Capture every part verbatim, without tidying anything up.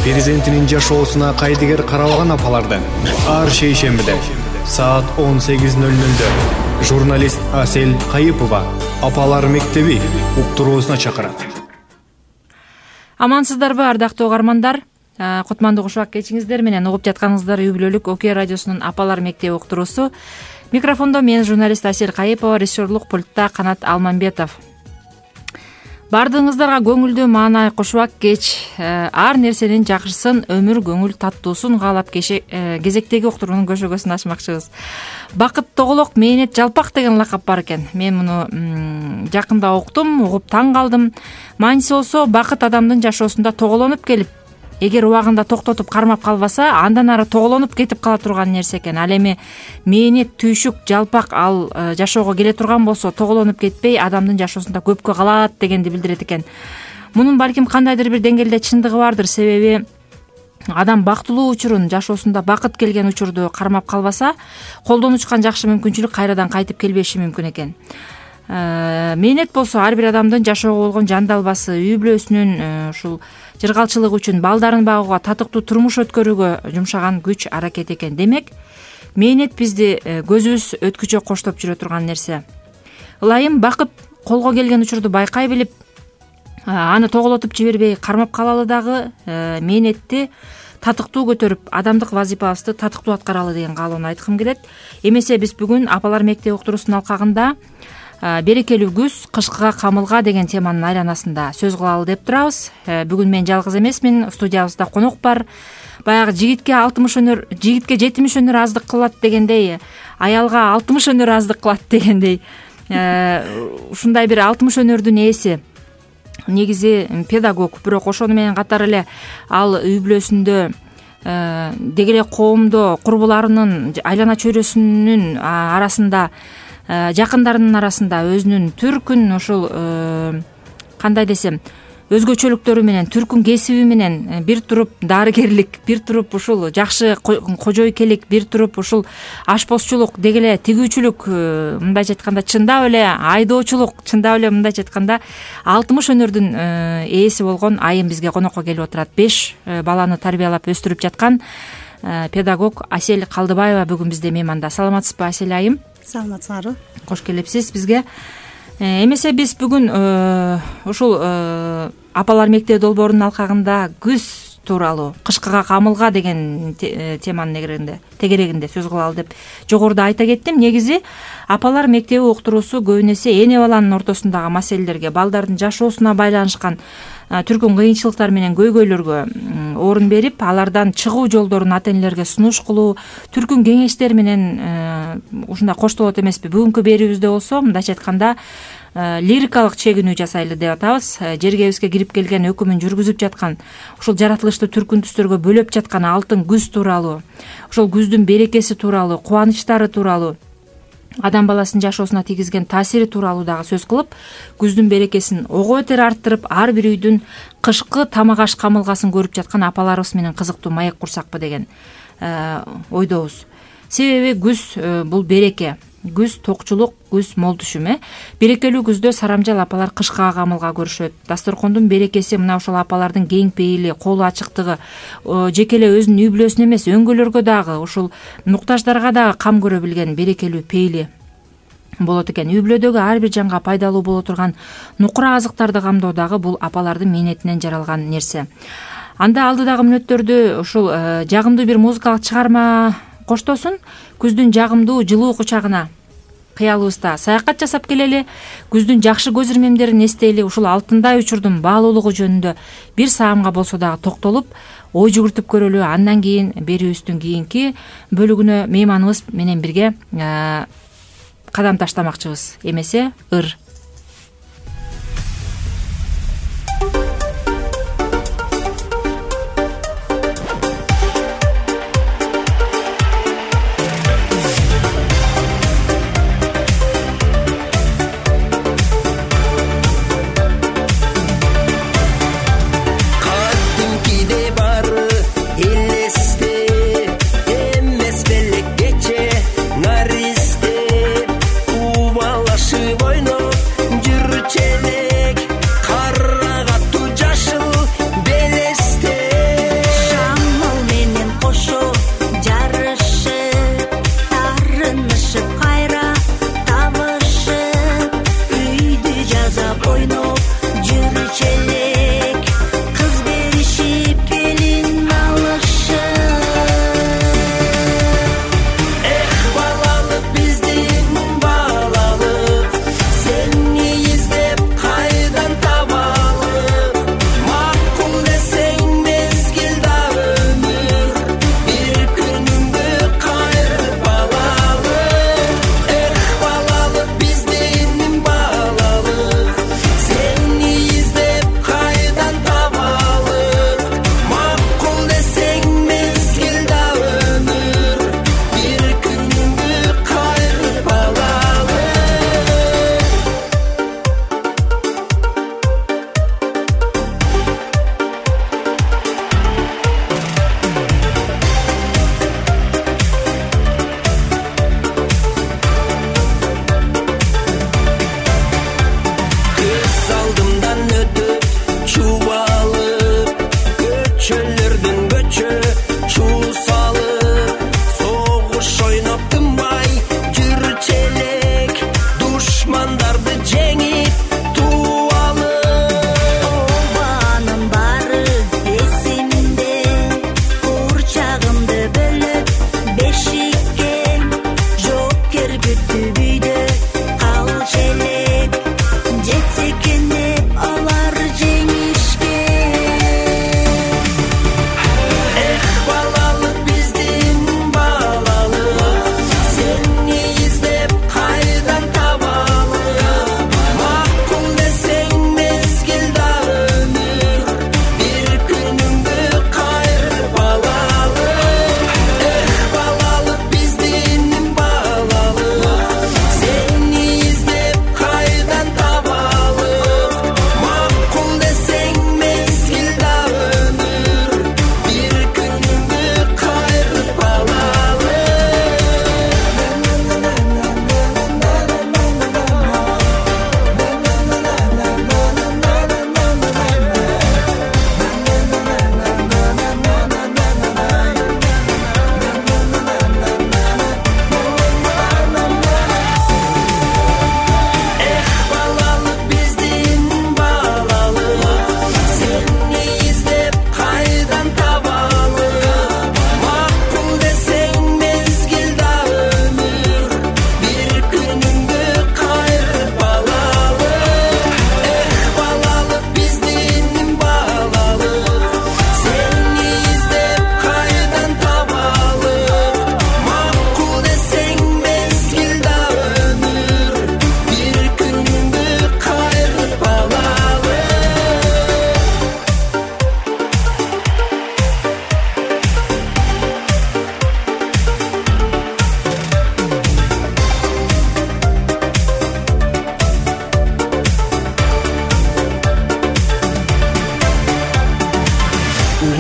перзентинин жашоосуна кайдыгер каралган апаларды ар шейшембиде саат он сегиз ноль нольдө журналист Асель Кайыпова апалар мектеби уктуруусуна чакырат. Амансыздарбы, ардактуу угармандар? Кутмандуу кушак кечиңиздер менен угуп жатканыңыздар үй бүлөлүк Окей радиосунун апалар мектеби уктуруусу. Микрофондо мен журналист Асель Кайыпова, режиссерлук пультта Канат Алманбетов. Бардыгыңыздарга көңүлдүү маанай кушак кеч, ар нерсенин жакшысын, өмүр көңүл таттуусун каалап кезектеги уктуруунун көшөгөсүн ачмакчыбыз. Бакыт тоголок, мээнет жалпак деген лакап бар экен. Мен муну жакында уктум, угуп таң калдым. Мааниси болсо, бакыт адамдын жашоосунда тоголонуп келип, эгер убагында токтотуп кармап калбаса, андан ары тоголонуп кетип кала турган нерсе экен. Ал эми мээнет, түйшүк, жалпак ал жашоого келе турган болсо, тоголонуп кетпей, адамдын жашоосунда көпкө калат дегенди билдирет экен. Мунун балким кандайдыр бир деңгээлде чындыгы бардыр, себеби адам бактылуу учурун, жашоосунда бакыт келген учурду кармап калбаса, колдон учкан жакшы мүмкүнчүлүк кайрадан кайтып келбеши мүмкүн экен. Мээнет болсо ар бир адамдын жашоого болгон жан далбасы, үй бүлөсүнүн ушул жыргалчылыгы үчүн, балдарын багууга, татыктуу турмуш өткөрүүгө жумшаган күч аракет экен. Демек, мээнет бизди көзүбүз өткүчө коштоп жүрө турган нерсе. Ылайым бакыт колго келген учурду байкай билип, аны тоголотуп жибербей кармап калалы дагы мээнетти татыктуу көтөрүп, адамдык вазипабызды татыктуу аткаралы деген каалоону айткым келет. Эмесе биз бүгүн апалар мектеби уктуруусунун алкагында берекелүү күз, кышкыга камылга деген теманын айланасында сөз кылалы деп турабыз. Бүгүн мен жалгыз эмесмин, студиябызда конок бар. Баягы жигитке алтымыш өнөр, жигитке жетимиш өнөр аздык кылат дегендей, аялга алтымыш өнөр аздык кылат дегендей, ушундай бир алтымыш өнөрдүн ээси. Негизи педагог, бирок ошону менен катар эле ал үй бүлөсүндө деги эле коомдо курбуларынын, айлана чөйрөсүнүн арасында, жакындарынын арасында өзүнүн түркүн ушул кандай десем, өзгөчөлүктөрү менен, түркүн кесиби менен бир туруп дарыгерлик, бир туруп ушул жакшы кожойкелик, бир туруп ушул ашпозчулук, деги эле тигүүчүлүк, мындайча айтканда чындап эле айдоочулук, чындап эле мындайча айтканда алтымыш өнөрдүн ээси болгон айым бизге конокко келип отурат. беш баланы тарбиялап өстүрүп жаткан педагог Асель Калдыбаева бүгүн бизде мейманда. Саламатсызбы, Асель айым? Саламатсыңарбы? Кош келипсиз бизге. Эмесе биз бүгүн ушул апалар мектеби долбоорунун алкагында күз тууралуу, кышкыга камылга деген теманын негеринде, тегерегинде сөз кылалы деп жогоруда айта кеттим. Негизи апалар мектеби уктуруусу көбүн эсе эне баланын ортосундагы маселелерге, балдардын жашоосуна байланышкан түркүн кыйынчылыктар менен көйгөйлөргө орун берип, алардан чыгуу жолдорун ата-энелерге сунуш кылуу, түркүн кеңештер менен ушундай коштолот эмеспи. Бүгүнкү берүүбүздө болсо, мындайча айтканда, лирикалык чегинүү жасайлы деп атабыз. Жергебизге кирип келген, өкүмүн жүргүзүп жаткан, ушул жаратылышты түркүн түстөргө бөлөп жаткан алтын күз тууралуу, ушул күздүн берекеси тууралуу, кубанычтары тууралуу, адам баласынын жашоосуна тийгизген таасири тууралуу дагы сөз кылып, күздүн берекесин ого бетер арттырып, ар бир үйдүн кышкы тамак аш камылгасын көрүп жаткан апаларыбыз менен кызыктуу маек курсакпы деген ойдобуз. Себеби күз бул береке, күз токчулук, күз мол түшүм. Берекелүү күздө сарамжал апалар кышкыга камылга көрүшөт. Дасторкондун берекеси мына ошол апалардын кең пейили, колу ачыктыгы, жеке эле өзүнүн үй бүлөсүнө эмес, өңгөлөргө дагы, ушул муктаждарга дагы кам көрө билген берекелүү пейили болот экен. Үй бүлөдөгү ар бир жанга пайдалуу боло турган нукура азыктарды камдоо дагы бул апалардын мээнетинен жаралган нерсе. Анда алдыдагы мүнөттөрдү ушул жагымдуу бир музыкалык чыгарма коштосун, күздүн жагымдуу жылуу кучагына кыялыбызда саякат жасап келели, күздүн жакшы көз ирмемдерин эстейли, ушул алтындай учурдун баалуулугу жөнүндө бир саамга болсо дагы токтолуп, ой жүгүртүп көрөлү. Андан кийин берүүбүздүн кийинки бөлүгүнө мейманыбыз менен бирге кадам таштамакчыбыз. Эмесе ыр. Narizde, uvala шы бойно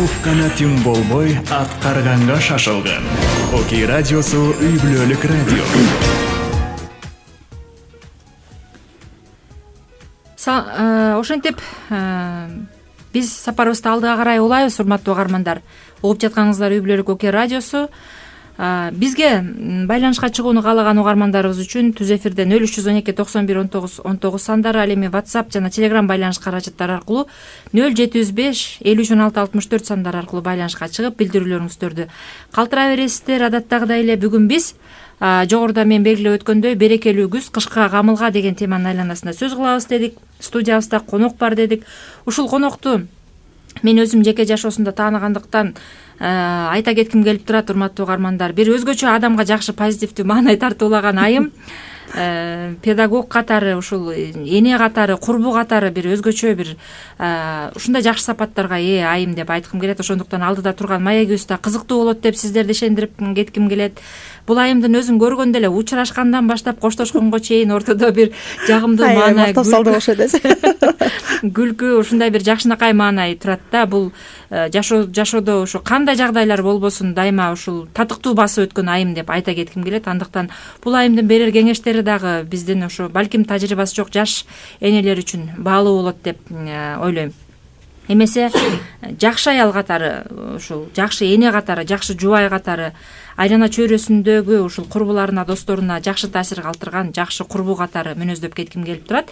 ук канатым болбой аткарганга шашылган. Окей радиосу үй бүлөлүк радио. Ошентип биз сапарыбызды алдыга карай улайбыз, урматтуу угармандар. Угуп жатканыңыздар үй бүлөлүк Окей радиосу. Бизге байланышка чыгууну каалаган угармандарыбыз үчүн түз эфирден нөл үч жүз он эки токсон бир он тогуз он тогуз сандары, ал эми WhatsApp жана Telegram байланыш каражаттары аркылуу нөл жети жүз беш элүү үч он алты алтымыш төрт сандары аркылуу байланышка чыгып билдирүүлөрүңүздөрдү калтыра бересиздер. Адаттагыдай эле бүгүн биз жогоруда мен белгилеп өткөндөй берекелүү күз кышка камылга деген теманын айланасында сөз кылабыз дедик. Студиябызда конок бар дедик. Ушул конокту мен өзүм жеке жашоосунда тааныгандыктан айта кетким келип турат, урматтуу угармандар. Бир өзгөчө адамга жакшы позитивдүү маанай тартуулаган айым. Педагог катары, ушул эне катары, курбу катары бир өзгөчө бир ушундай жакшы сапаттарга ээ айым деп айткым келет. Ошондуктан алдыда турган маегибиз да кызыктуу болот деп сиздерди ишендирип кетким келет. Бул айымдын өзүн көргөндө эле учурашкандан баштап коштошконго чейин ортодо бир жагымдуу маанай, күлкү, ушундай бир жакшынакай маанай турат да. Бул жашоо жашоодо ушу кандай жагдайлар болбосун дайыма ушул татыктуу басып өткөн айым деп айта кетким келет. Андыктан бул айымдын берер кеңештери дагы биздин ошо балким тажрыйбасы жок жаш энелер үчүн баалуу болот деп ойлойм. Эмесе жакшы аял катары, ушул жакшы эне катары, жакшы жубай катары, айлана чөйрөсүндөгү ушул курбуларына, досторуна жакшы таасир калтырган жакшы курбу катары мүнөздөп кетким келип турат.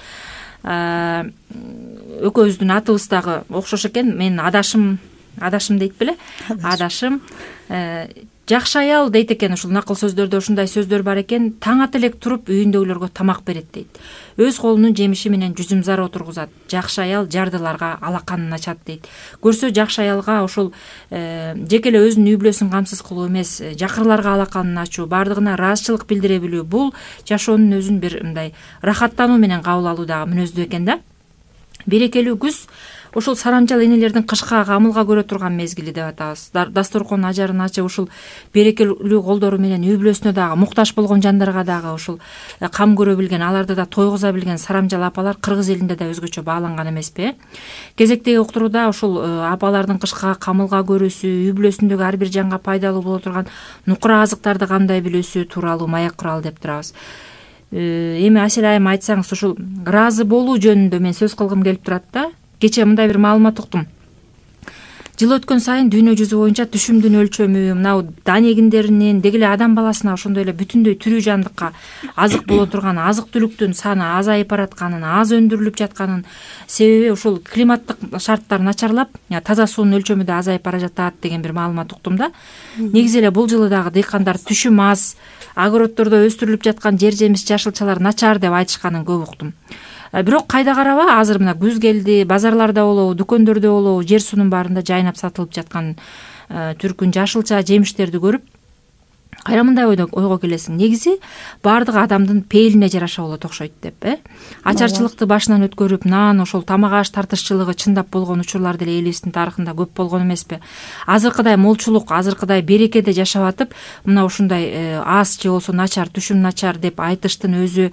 Экөөбүздүн атыбыз дагы окшош экен. Мен адашым, адашым дейт беле? Адашым жакшы аял дейт экен. Ушул накыл сөздөрдө ушундай сөздөр бар экен. Таң ата элек туруп үйүндөгүлөргө тамак берет дейт. Өз колунун жемиши менен жүзүм зар отургузат. Жакшы аял жардыларга алаканын ачат дейт. Көрсө жакшы аялга ушул жеке эле өзүнүн үй бүлөсүн камсыз кылуу эмес, жакырларга алаканын ачуу, бардыгына ыраазычылык билдире билүү, бул жашоонун өзүн бир мындай рахаттануу менен кабыл алуу дагы мүнөздүү экен да. Берекелүү күз ушул сарамжал энелердин кышка камылга көрө турган мезгили деп атабыз. Дасторкон ажарын ачып ушул берекелүү колдору менен үй бүлөсүнө дагы муктаж болгон жандарга дагы ушул кам көрө билген, аларды да тойгуза билген сарамжал апалар кыргыз элинде да өзгөчө бааланган эмеспи? Кезектеги уктурууда ушул апалардын кышка камылга көрүүсү, үй бүлөсүндөгү ар бир жанга пайдалуу боло турган нукура азыктарды кандай билүүсү тууралуу маек куралы деп турабыз. Эми Асел айым айтсаңыз, ушул ыраазы болуу жөнүндө мен сөз кылгым келип турат да. Кече мындай бир маалымат уктум. Жыл өткөн сайын дүйнө жүзү боюнча түшүмдүн өлчөмү, мынау дан эгиндеринин, деги эле адам баласына ошондой эле бүтүндөй тирүү жандыкка азык боло турган азык түлүктүн саны азайып баратканын, аз өндүрүлүп жатканын себеби ушул климаттык шарттар начарлап, таза суунун өлчөмү да азайып бара жатат деген бир маалымат уктум да. Негизи эле бул жылы дагы дыйкандар түшүм аз, огороддордо өстүрүлүп жаткан жер жемиш жашылчалар начар деп айтышканын көп уктум. Бирок кайда караба, азыр мына күз келди, базарларда болобу, дүкөндөрдө болобу, жер суунун баарында жайнап сатылып жаткан түркүн жашылча жемиштерди көрүп кайра мындай ойго келесиң. Негизи баардыгы адамдын пейилине жараша болот окшойт деп, э? Ачарчылыкты башынан өткөрүп, нан, ошол тамак аш тартышчылыгы чындап болгон учурлар деле элибиздин тарыхында көп болгон эмеспи? Азыркыдай молчулук, азыркыдай берекеде жашап атып, мына ушундай аз же болсо начар, түшүм начар деп айтыштын өзү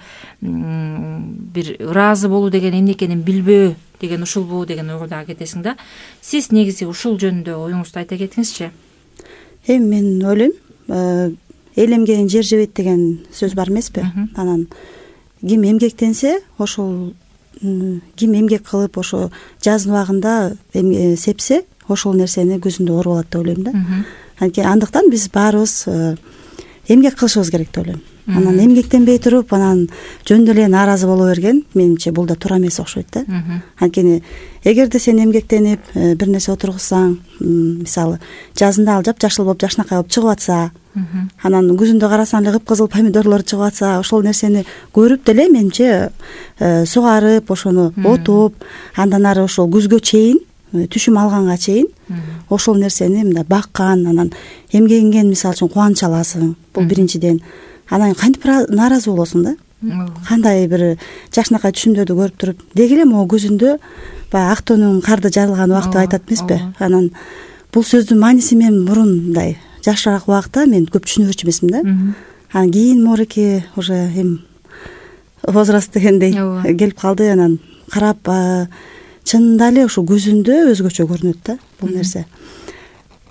бир ыраазы болуу деген эмне экенин билбөө деген ушулбу деген ойго дагы кетесиң да. Сиз негизи ушул жөнүндө оюңузду айта кетиңизчи. Эми мен ойлойм, эл эмгегин жер жебейт деген сөз бар эмеспи? Анан ким эмгектенсе, ошол ким эмгек кылып, ошо жаздын убагында сепсе, ошол нерсени күзүндө оор болот деп ойлойм да. Андыктан биз баарыбыз эмгек кылышыбыз керек деп ойлойм. Анан эмгектенбей туруп, анан жөн деле нааразы боло берген, менимче бул да туура эмес окшойт да. Анткени эгерде сен эмгектенип бир нерсе отургузсаң, мисалы жазында ал жап-жашыл болуп, жакшынакай болуп чыгып атса, анан күзүндө карасаң эле кыпкызыл помидорлор чыгып атса, ошол нерсени көрүп деле менимче сугарып, ошону отуп, андан ары ошол күзгө чейин, түшүм алганга чейин ошол нерсени мындай баккан, анан эмгегиңен мисалы үчүн кубаныч аласың. Бул биринчиден. Анан кантип нааразы болосуң да? Кандай бир жакшынакай түшүмдөрдү көрүп туруп, деги эле могу күзүндө баягы ак тоонун карды жарылган убакты айтат эмеспи? Анан бул сөздүн мааниси мен мурун мындай жашыраак убакта мен көп түшүнүрчү эмесмин да. Анан кийин мореке уже эми возраст дегендей келип калды. Анан карап чынында эле ушул күзүндө өзгөчө көрүнөт да бул нерсе.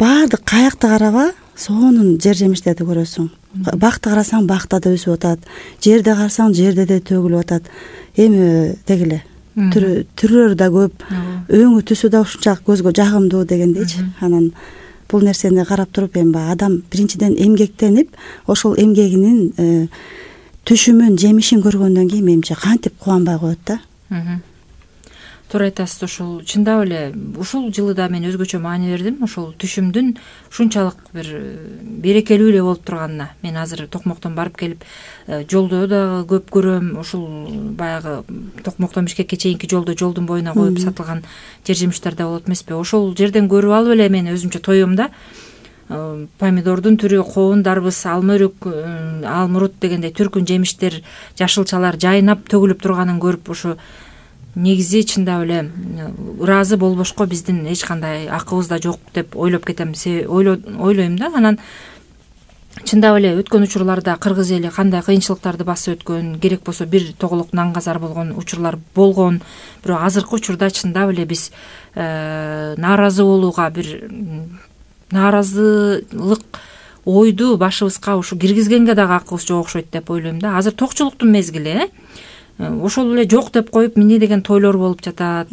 баардык каякты караба, сонун жер жемиштерди көрөсүң. Бакты карасаң, бакта да өсүп атат. Жерде карасаң, жерде да төгүлүп атат. Эми деги эле түрлөрү да көп, өңү түсү да ушунчалык көзгө жагымдуу дегендейчи. Анан бул нерсени карап туруп, эми баягы адам биринчиден эмгектенип, ошол эмгегинин түшүмүн, жемишин көргөндөн кийин менимче кантип кубанбай коет да. Туура айтасыз. Ушул чындап эле ушул жылы да мен өзгөчө маани бердим ошол түшүмдүн ушунчалык бир берекелүү эле болуп турганына. Мен азыр Токмоктон барып келип, жолдо дагы көп көрөм. Ушул баягы Токмоктон Бишкекке чейинки жолдо, жолдун боюна коюп сатылган жер жемиштер да болот эмеспи? Ошол жерден көрүп алып эле мен өзүмчө тоюм да. Помидордун түрү, коон, дарбыз, алма өрүк, алмурут дегендей түркүн жемиштер, жашылчалар жайнап төгүлүп турганын көрүп, ушу негизи чындап эле ыраазы болбошко биздин эч кандай акыбызда жок деп ойлоп кетем, ойлойм да. Анан чындап эле өткөн учурларда кыргыз эли кандай кыйынчылыктарды басып өткөн, керек болсо бир тоголок наңгазар болгон учурлар болгон. Бирок азыркы учурда чындап эле биз нааразы болууга, бир нааразылык ойду башыбызга ушу киргизгенге дагы акыбыз жок окшойт деп ойлойм да. Азыр токчулуктун мезгили, ошол эле жок деп коюп эмне деген тойлор болуп жатат.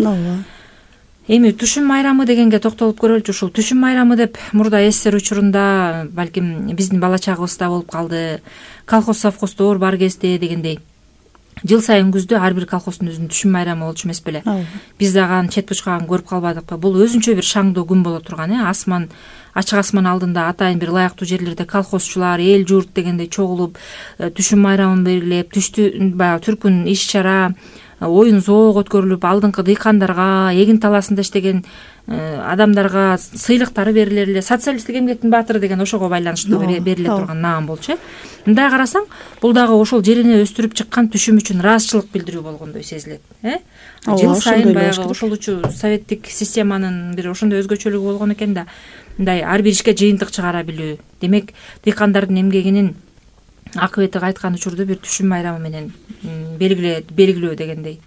Эми түшүм майрамы дегенге токтолуп көрөлүчү. Ушул түшүм майрамы деп мурда эсер учурунда балким биздин бала чагыбызда болуп калды. Колхоз совхоздор бар кезде дегендей. Жыл сайын күздө ар бир колхоздун өзүнүн түшүм майрамы болчу эмес беле? Биз дагы анын чет бучкагын көрүп калбадыкпы? Бул өзүнчө бир шаңдуу күн боло турган, э? Асман, ачык асман алдында атайын бир ылайыктуу жерлерде колхозчулар, эл журт дегендей чогулуп, түшүм майрамын белгилеп, түштү баягы түркүн иш-чара, оюн зоок өткөрүлүп, алдыңкы дыйкандарга, эгин таласында иштеген адамдарга сыйлыктары берилер эле. Социалисттик эмгектин баатыры деген ошого байланыштуу бериле турган наам болчу. Мындай карасаң, бул дагы ошол жерине өстүрүп чыккан түшүм үчүн ыраазычылык билдирүү болгондой сезилет, э? Жыл сайын баягы ошолучу советтик системанын бир ошондой өзгөчөлүгү болгон экен да. Мындай ар бир ишке жыйынтык чыгара билүү. Демек, дыйкандардын эмгегинин акыбети кайткан учурду бир түшүм майрамы менен белгилөө дегендей.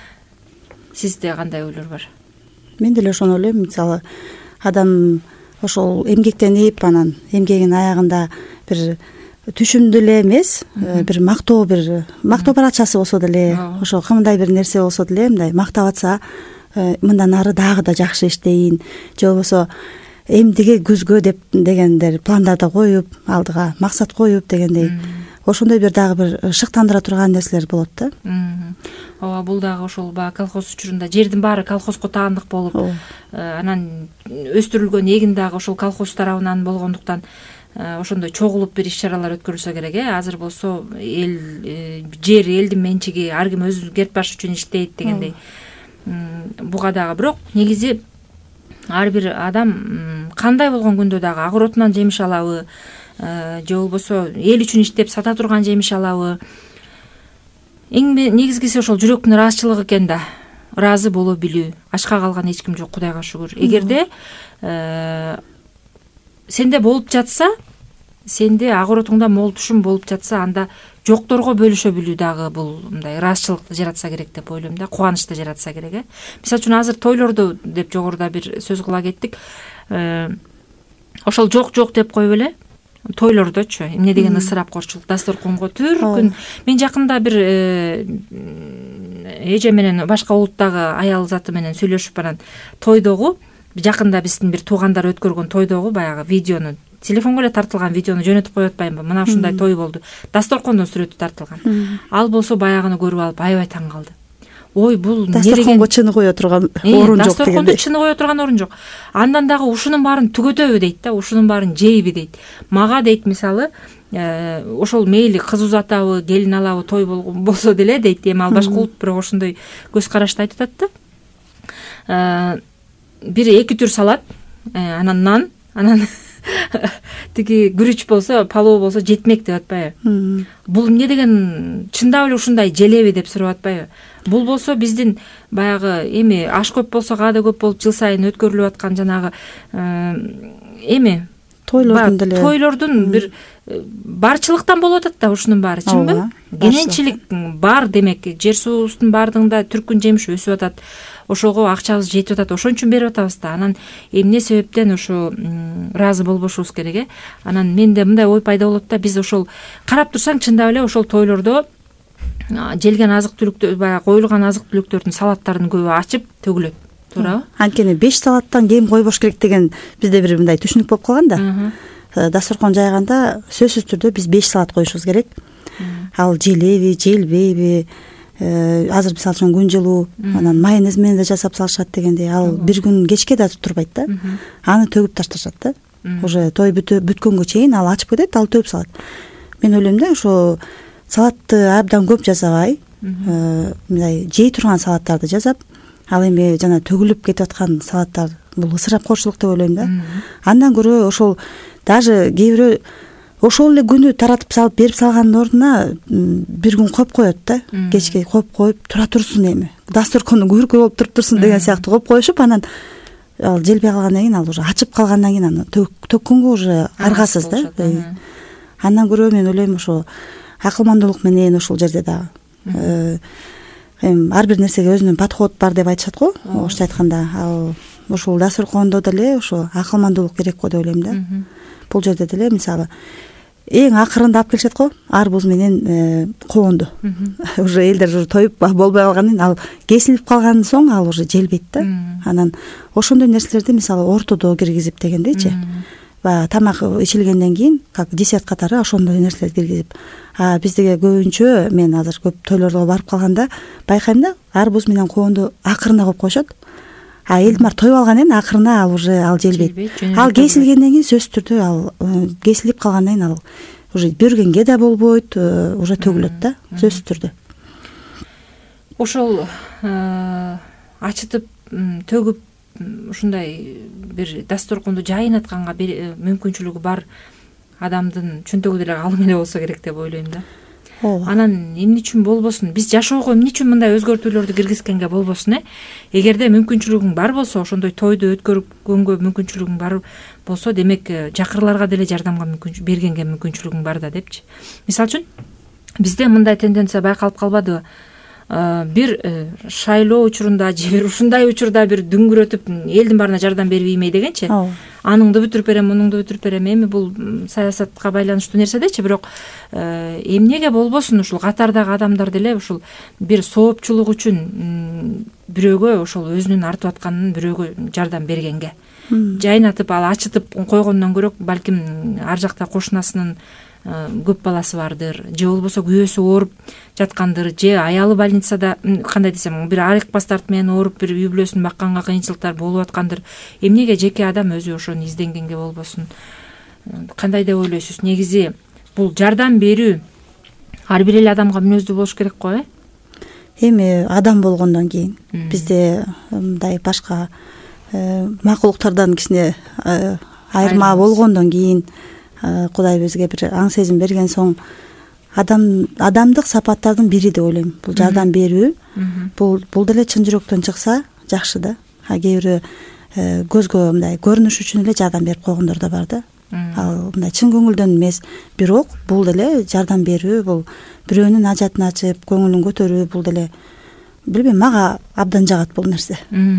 Сизде кандай ойлор бар? Мен деле ошону ойлойм. Мисалы, адам ошол эмгектенип, анан эмгегинин аягында бир түшүмдүү эле эмес, бир мактоо, бир мактоо баракчасы болсо деле, ошо кандай бир нерсе болсо деле, мындай мактап атса, мындан ары дагы да жакшы иштейин, же болбосо эмдиги күзгө деп дегендер пландарды коюп, алдыга максат коюп дегендей. Ошондой бир дагы бир шыктандыра турган нерселер болот да. Ооба, бул дагы ошол баягы колхоз учурунда жердин баары колхозго таандык болуп, анан өстүрүлгөн эгин дагы ошол колхоз тарабынан болгондуктан ошондой чогулуп бир иш-чаралар өткөрүлсө керек, э? Азыр болсо эл жер элдин менчиги, ар ким өзү керт баш үчүн иштейт дегендей. Буга дагы бирок негизи ар бир адам кандай болгон күндө дагы агыротунан жемиш алабы, же болбосо эл үчүн иштеп сата турган жемиш алабы. Эң негизгиси ошол жүрөктүн ыраазычылыгы экен да. Ыраазы боло билүү. Ачка калган эч ким жок, Кудайга шүгүр. Эгерде сенде болуп жатса, сенде агыротуңда мол түшүм болуп жатса, анда жокторго бөлүшө билүү дагы бул мындай ыраазычылыкты жаратса керек деп ойлойм да, кубанычты жаратса керек, э. Мисалы үчүн азыр тойлорду деп жогоруда бир сөз кыла кеттик. Ошол жок жок деп коюп эле тойлордочу эмне деген ысырапкорчулук, дасторконго түркүн. Мен жакында бир эже менен башка улуттагы аял заты менен сүйлөшүп, анан тойдогу жакында биздин бир туугандар өткөргөн тойдогу баягы видеону, телефонго эле тартылган видеону жөнөтүп коюп атпаймынбы? Мына ушундай той болду. Дасторкондон сүрөтү тартылган. Ал болсо баягыны көрүп алып аябай таң калды. Ой, бул дасторконго чыны кое турган орун жок деген. Дасторкондо чыны кое турган орун жок. Андан дагы ушунун баарын түгөтөбү дейт да, ушунун баарын жейби дейт. Мага дейт, мисалы, ошол мейли кыз узатабы, келин алабы, той болсо деле дейт. Эми ал башка улут, бирок ошондой көз карашты айтып атат да. Бир эки түр салат, анан нан, анан тиги күрүч болсо, палоо болсо жетмек деп атпайбы? Бул эмне деген чындап эле ушундай желеби деп сурап атпайбы? Бул болсо биздин баягы эми аш көп болсо каада көп болуп жыл сайын өткөрүлүп аткан жанагы эми тойлордун деле тойлордун бир барчылыктан болуп атат да, ушунун баары, чынбы? Кененчилик бар демек, жер суубуздун баардыгында түркүн жемиш өсүп атат. ошого акчабыз жетип атат, ошон үчүн берип атабыз да. Анан эмне себептен ошо ыраазы болбошубуз керек э? Анан менде мындай ой пайда болот да, биз ошол карап турсаң чындап эле ошол тойлордо желген азык түлүктөр, баягы коюлган азык түлүктөрдүн салаттарынын көбү ачып төгүлөт, туурабы? Анткени беш салаттан кем койбош керек деген бизде бир мындай түшүнүк болуп калган да. Дасторкон жайганда сөзсүз түрдө биз беш салат коюшубуз керек. Ал желеби, желбейби, азыр мисалы үчүн күн жылуу, анан майонез менен да жасап салышат дегендей, ал бир күн кечке да турбайт да. Аны төгүп ташташат да. Уже той бүткөнгө чейин ал ачып кетет, ал төгүп салат. Мен ойлойм да, ошо салатты абдан көп жасабай, мындай жей турган салаттарды жасап, ал эми жана төгүлүп кетип аткан салаттар бул ысырапкорчулук деп ойлойм да. Андан көрө ошол даже кээ бирөө ошол эле күнү таратып салып берип салгандын ордуна бир күн коюп коет да. Кечке коюп коюп тура турсун, эми дасторкондун көркү болуп туруп турсун деген сыяктуу коюп коюшуп, анан ал желбей калгандан кийин, ал уже ачып калгандан кийин аны төккөнгө уже аргасыз да. Андан көрө мен ойлойм ошо акылмандуулук менен ошол жерде дагы эми ар бир нерсеге өзүнүн подход бар деп айтышат го, орусча айтканда. Ал ошол дасторкондо деле ошо акылмандуулук керек го деп ойлойм да. Бул жерде деле мисалы эң акырында алып келишет го, арбуз менен коонду. Уже элдер уже тоюп болбой калгандан кийин ал кесилип калгандан соң ал уже желбейт да. Анан ошондой нерселерди мисалы ортодо киргизип дегендейчи, баягы тамак ичилгенден кийин как десерт катары ошондой нерселерди киргизип. А биздеги көбүнчө мен азыр көп тойлорго барып калганда байкайм да, арбуз менен коонду акырына коюп коюшат. А элдин баары тоюп алгандан кийин акырына ал уже ал желбейт. Ал кесилгенден кийин сөзсүз түрдө ал кесилип калгандан кийин ал уже бергенге да болбойт, уже төгүлөт да, сөзсүз түрдө. Ошол ачытып төгүп ушундай бир дасторконду жайнатканга мүмкүнчүлүгү бар адамдын чөнтөгү деле калың эле болсо керек деп ойлойм да. Анан эмне үчүн болбосун? Биз жашоого эмне үчүн мындай өзгөртүүлөрдү киргизгенге болбосун э? Эгерде мүмкүнчүлүгүң бар болсо, ошондой тойду өткөргөнгө мүмкүнчүлүгүң бар болсо, демек жакырларга деле жардамга мүмкүнчүлүк бергенге мүмкүнчүлүгүң бар да депчи. Мисалы үчүн бизде мындай тенденция байкалып калбадыбы? Бир шайлоо учурунда же бир ушундай учурда бир дүңгүрөтүп элдин баарына жардам бербейме дегенчи. Аныңды бүтүрүп берем, мунуңду бүтүрүп берем. Эми бул саясатка байланыштуу нерседечи, бирок эмнеге болбосун ушул катардагы адамдар деле ушул бир соопчулук үчүн бирөөгө ошол өзүнүн артып атканын бирөөгө жардам бергенге жайнатып, ал ачытып койгондон көрө балким ар жакта кошунасынын көп баласы бардыр, же болбосо күйөөсү ооруп жаткандыр, же аялы больницада, кандай десем, бир арык бастарт менен ооруп бир үй бүлөсүн бакканга кыйынчылыктар болуп аткандыр. Эмнеге жеке адам өзү ошону изденгенге болбосун? Кандай деп ойлойсуз? Негизи бул жардам берүү ар бир эле адамга мүнөздүү болуш керек го, э? Эми адам болгондон кийин бизде мындай башка макулуктардан кичине айырма болгондон кийин Кудай бизге бир аң сезим берген соң адам адамдык сапаттардын бири деп ойлойм. Бул жардам берүү. Бул бул деле чын жүрөктөн чыкса жакшы да. А кээ бирөө көзгө мындай көрүнүш үчүн эле жардам берип койгондор да бар да. Ал мындай чын көңүлдөн эмес. Бирок бул деле жардам берүү, бул бирөөнүн ажатын ачып, көңүлүн көтөрүү, бул деле билбейм, мага абдан жагат бул нерсе.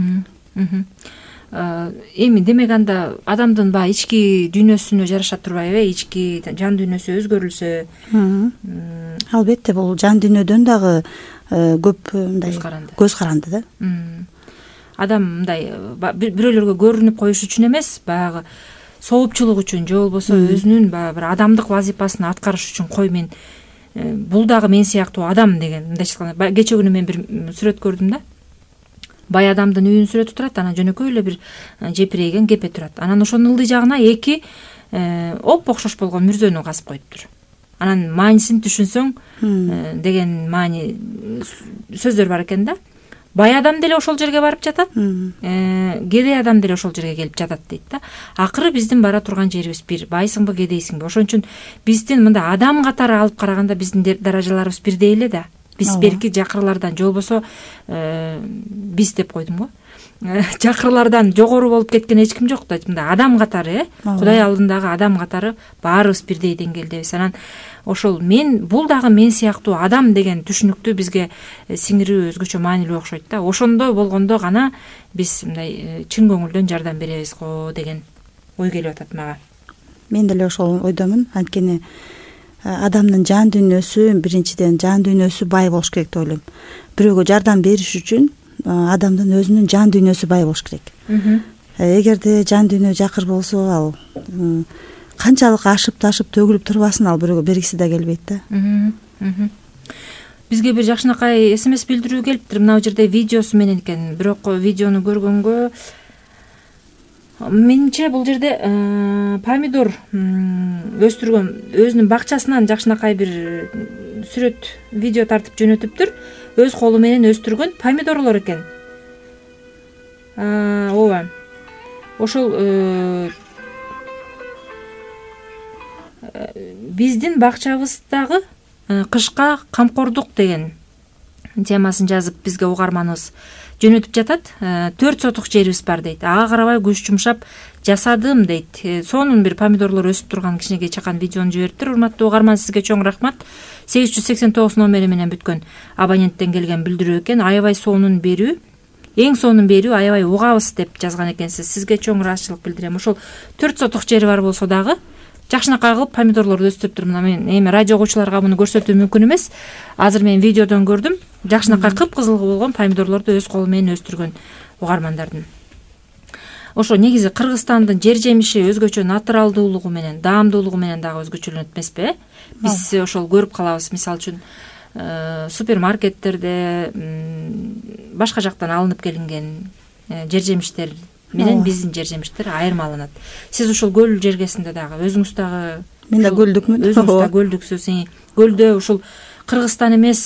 Эми демек анда адамдын баягы ички дүйнөсүнө жараша турбайбы, ички жан дүйнөсү өзгөрүлсө? Албетте, бул жан дүйнөдөн дагы көп мындай көз каранды да. Адам мындай бирөөлөргө көрүнүп коюш үчүн эмес, баягы соопчулук үчүн же болбосо өзүнүн баягы бир адамдык вазипасын аткарыш үчүн, кой мен бул дагы мен сыяктуу адам деген мындайча айтканда, кечээ күнү мен бир сүрөт көрдүм да. Бай адамдын үйүнүн сүрөтү турат, анан жөнөкөй эле бир жепирейген кепе турат. Анан ошонун ылдый жагына эки оп окшош болгон мүрзөнү казып коюптур. Анан маанисин түшүнсөң деген маани сөздөр бар экен да. Бай адам деле ошол жерге барып жатат, кедей адам деле ошол жерге келип жатат дейт да. Акыры биздин бара турган жерибиз бир, байсыңбы, кедейсиңби? Ошон үчүн биздин мындай адам катары алып караганда биздин даражаларыбыз бирдей эле да. биз берки жакырлардан же болбосо биз деп койдум го, жакырлардан жогору болуп кеткен эч ким жок да. Мындай адам катары, э Кудай алдындагы адам катары баарыбыз бирдей деңгээлдебиз. Анан ошол мен бул дагы мен сыяктуу адам деген түшүнүктү бизге сиңирүү өзгөчө маанилүү окшойт да. Ошондой болгондо гана биз мындай чын көңүлдөн жардам беребиз го деген ой келип атат мага. Мен деле ошол ойдомун. Анткени адамдын жан дүйнөсү, биринчиден жан дүйнөсү бай болуш керек деп ойлойм. Бирөөгө жардам бериш үчүн адамдын өзүнүн жан дүйнөсү бай болуш керек. Эгерде жан дүйнө жакыр болсо, ал канчалык ашып ташып төгүлүп турбасын, ал бирөөгө бергиси да келбейт да. Бизге бир жакшынакай смс билдирүү келиптир. Мына жерде видеосу менен экен. Бирок видеону көргөнгө менимче бул жерде помидор өстүргөн өзүнүн бакчасынан жакшынакай бир сүрөт, видео тартып жөнөтүптүр. Өз колу менен өстүргөн помидорлор экен. Ооба. Ошол биздин бакчабыздагы кышка камкордук деген темасын жазып бизге угарманыбыз жөнөтүп жатат. Төрт сотук жерибиз бар дейт. Ага карабай күч жумшап жасадым дейт. Сонун бир помидорлор өсүп турган кичинекей чакан видеону жибериптир. Урматтуу угарман, сизге чоң рахмат. сегиз жүз сексен тогуз номери менен бүткөн абоненттен келген билдирүү экен. Аябай сонун берүү, эң сонун берүү, аябай угабыз деп жазган экенсиз. Сизге чоң ыраазычылык билдирем. Ошол төрт сотук жери бар болсо дагы жакшынакай кылып помидорлорду өстүрүптүр. Мына мен эми радио окуучуларга муну көрсөтүү мүмкүн эмес. Азыр мен видеодон көрдүм. Жакшынакай кыпкызыл болгон помидорлорду өз колу менен өстүргөн угармандардын. Ошо негизи Кыргызстандын жер жемиши өзгөчө натуралдуулугу менен, даамдуулугу менен дагы өзгөчөлөнөт эмеспи? Биз ошол көрүп калабыз. Мисалы үчүн супермаркеттерде башка жактан алынып келинген жер жемиштер менен биздин жер жемиштер айырмаланат. Сиз ушул көл жергесинде дагы өзүңүз дагы мен да көлдүкмүн. Өзүңүз да көлдүксүз. Көлдө ушул Кыргызстан эмес,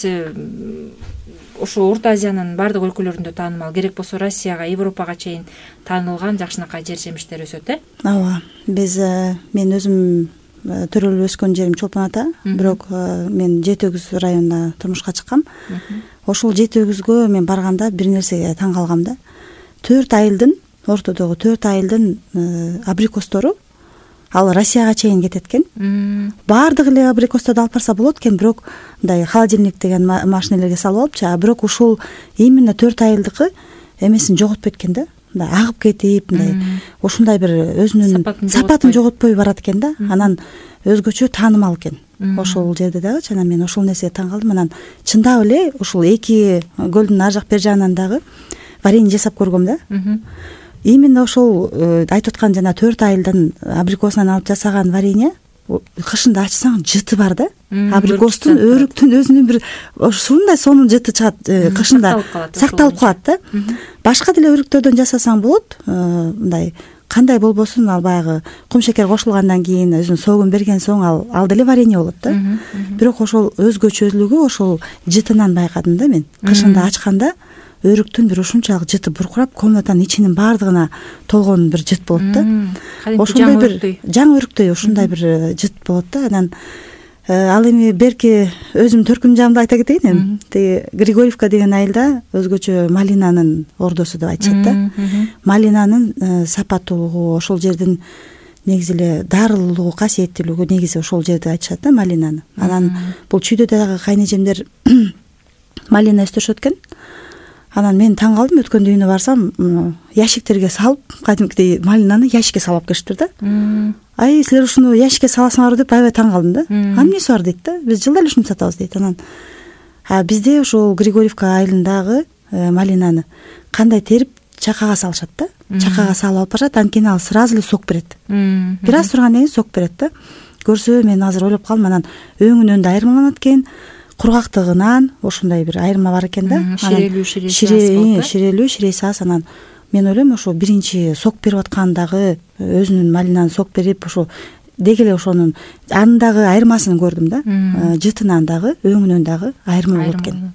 ошо Орто Азиянын бардык өлкөлөрүндө таанымал, керек болсо Россияга, Европага чейин таанылган жакшынакай жер жемиштер өсөт, э? Ооба. Биз мен өзүм төрөлүп өскөн жерим Чолпон Ата, бирок мен Жети Өгүз районуна турмушка чыккам. Ошол Жети Өгүзгө мен барганда бир нерсеге таң калгам да. төрт айылдын, ортодогу төрт айылдын абрикостору ал Россияга чейин кетет экен. Баардык эле абрикостарды алып барса болот экен, бирок мындай холодильник деген машинелерге салып алыпчы. А бирок ушул именно төрт айылдыкы эмесин жоготпойт экен да. Мындай агып кетип, мындай ушундай бир өзүнүн сапатын жоготпой барат экен да. Анан өзгөчө таанымал экен. Ошол жерде дагы жана мен ошол нерсеге таң калдым. Анан чындап эле ушул эки көлдүн ар жак бер жагынан дагы варенье жасап көргөм да. Именно ошол айтып аткан жана төрт айылдын абрикосунан алып жасаган варенье кышында ачсаң жыты бар да. Абрикостун, өрүктүн өзүнүн бир ушундай сонун жыты чыгат, кышында сакталып калат да. Башка деле өрүктөрдөн жасасаң болот. Мындай кандай болбосун, ал баягы кум шекер кошулгандан кийин өзүнүн согун берген соң ал ал деле варенье болот да. Бирок ошол өзгөчөлүгү ошол жытынан байкадым да мен. Кышында ачканда өрүктүн бир ушунчалык жыты буркурап, комнатанын ичинин баардыгына толгон бир жыт болот да. Ошондой бир жаңы өрүктөй ушундай бир жыт болот да. Анан ал эми берки өзүм төркүн жагымда айта кетейин эми. Тиги Григорьевка деген айылда өзгөчө малинанын ордосу деп айтышат да. Малинанын сапаттуулугу, ошол жердин негизи эле дарылуулугу, касиеттүүлүгү негизи ошол жерде айтышат да, малинаны. Анан бул чүйдө дагы кайнежемдер малина өстүрүшөт экен. Анан мен таң калдым, өткөн үйүнө барсам, ящиктерге салып, кадимкидей малинаны ящикке салып келишиптир да. Ай, силер ушуну ящикке саласыңарбы деп аябай таң калдым да. А эмнеси бар дейт да. Биз жылда эле ушуну сатабыз дейт. Анан а бизде ошол Григорьевка айылындагы малинаны кандай терип чакага салышат да. Чакага салып алып барышат, анткени ал сразу эле сок берет. Бир аз тургандан кийин сок берет да. Көрсө мен азыр ойлоп калдым, анан өңүнөн да айырмаланат экен. Кургактыгынан ошондой бир айырма бар экен да. Ширелүү, ширесиз. Ширелүү, ширесиз. Анан мен ойлойм, ошо биринчи сок берип аткандагы өзүнүн малинаны сок берип, ошо деги эле ошонун анын дагы айырмасын көрдүм да. Жытынан дагы, өңүнөн дагы айырма болот экен.